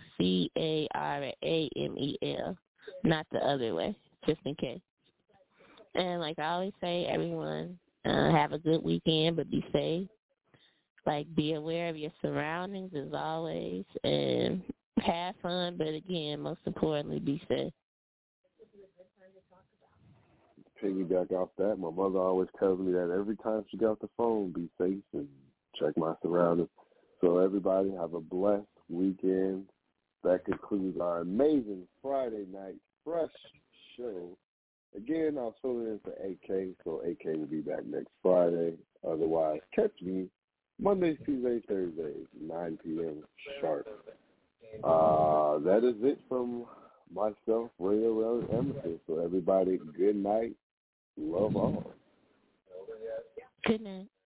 Caramel, not the other way, just in case. And like I always say, everyone, have a good weekend, but be safe. Like, be aware of your surroundings as always, and have fun, but again, most importantly, be safe. Piggyback off that, my mother always tells me that every time she got the phone, be safe and check my surroundings. So everybody have a blessed weekend. That concludes our amazing Friday night fresh show. Again, I'll fill it in for AK, so AK will be back next Friday. Otherwise, catch me Mondays, Tuesdays, Thursdays, 9 p.m. sharp. That is it from myself, Radio and Amethyst. So everybody, good night. Love all. Good night.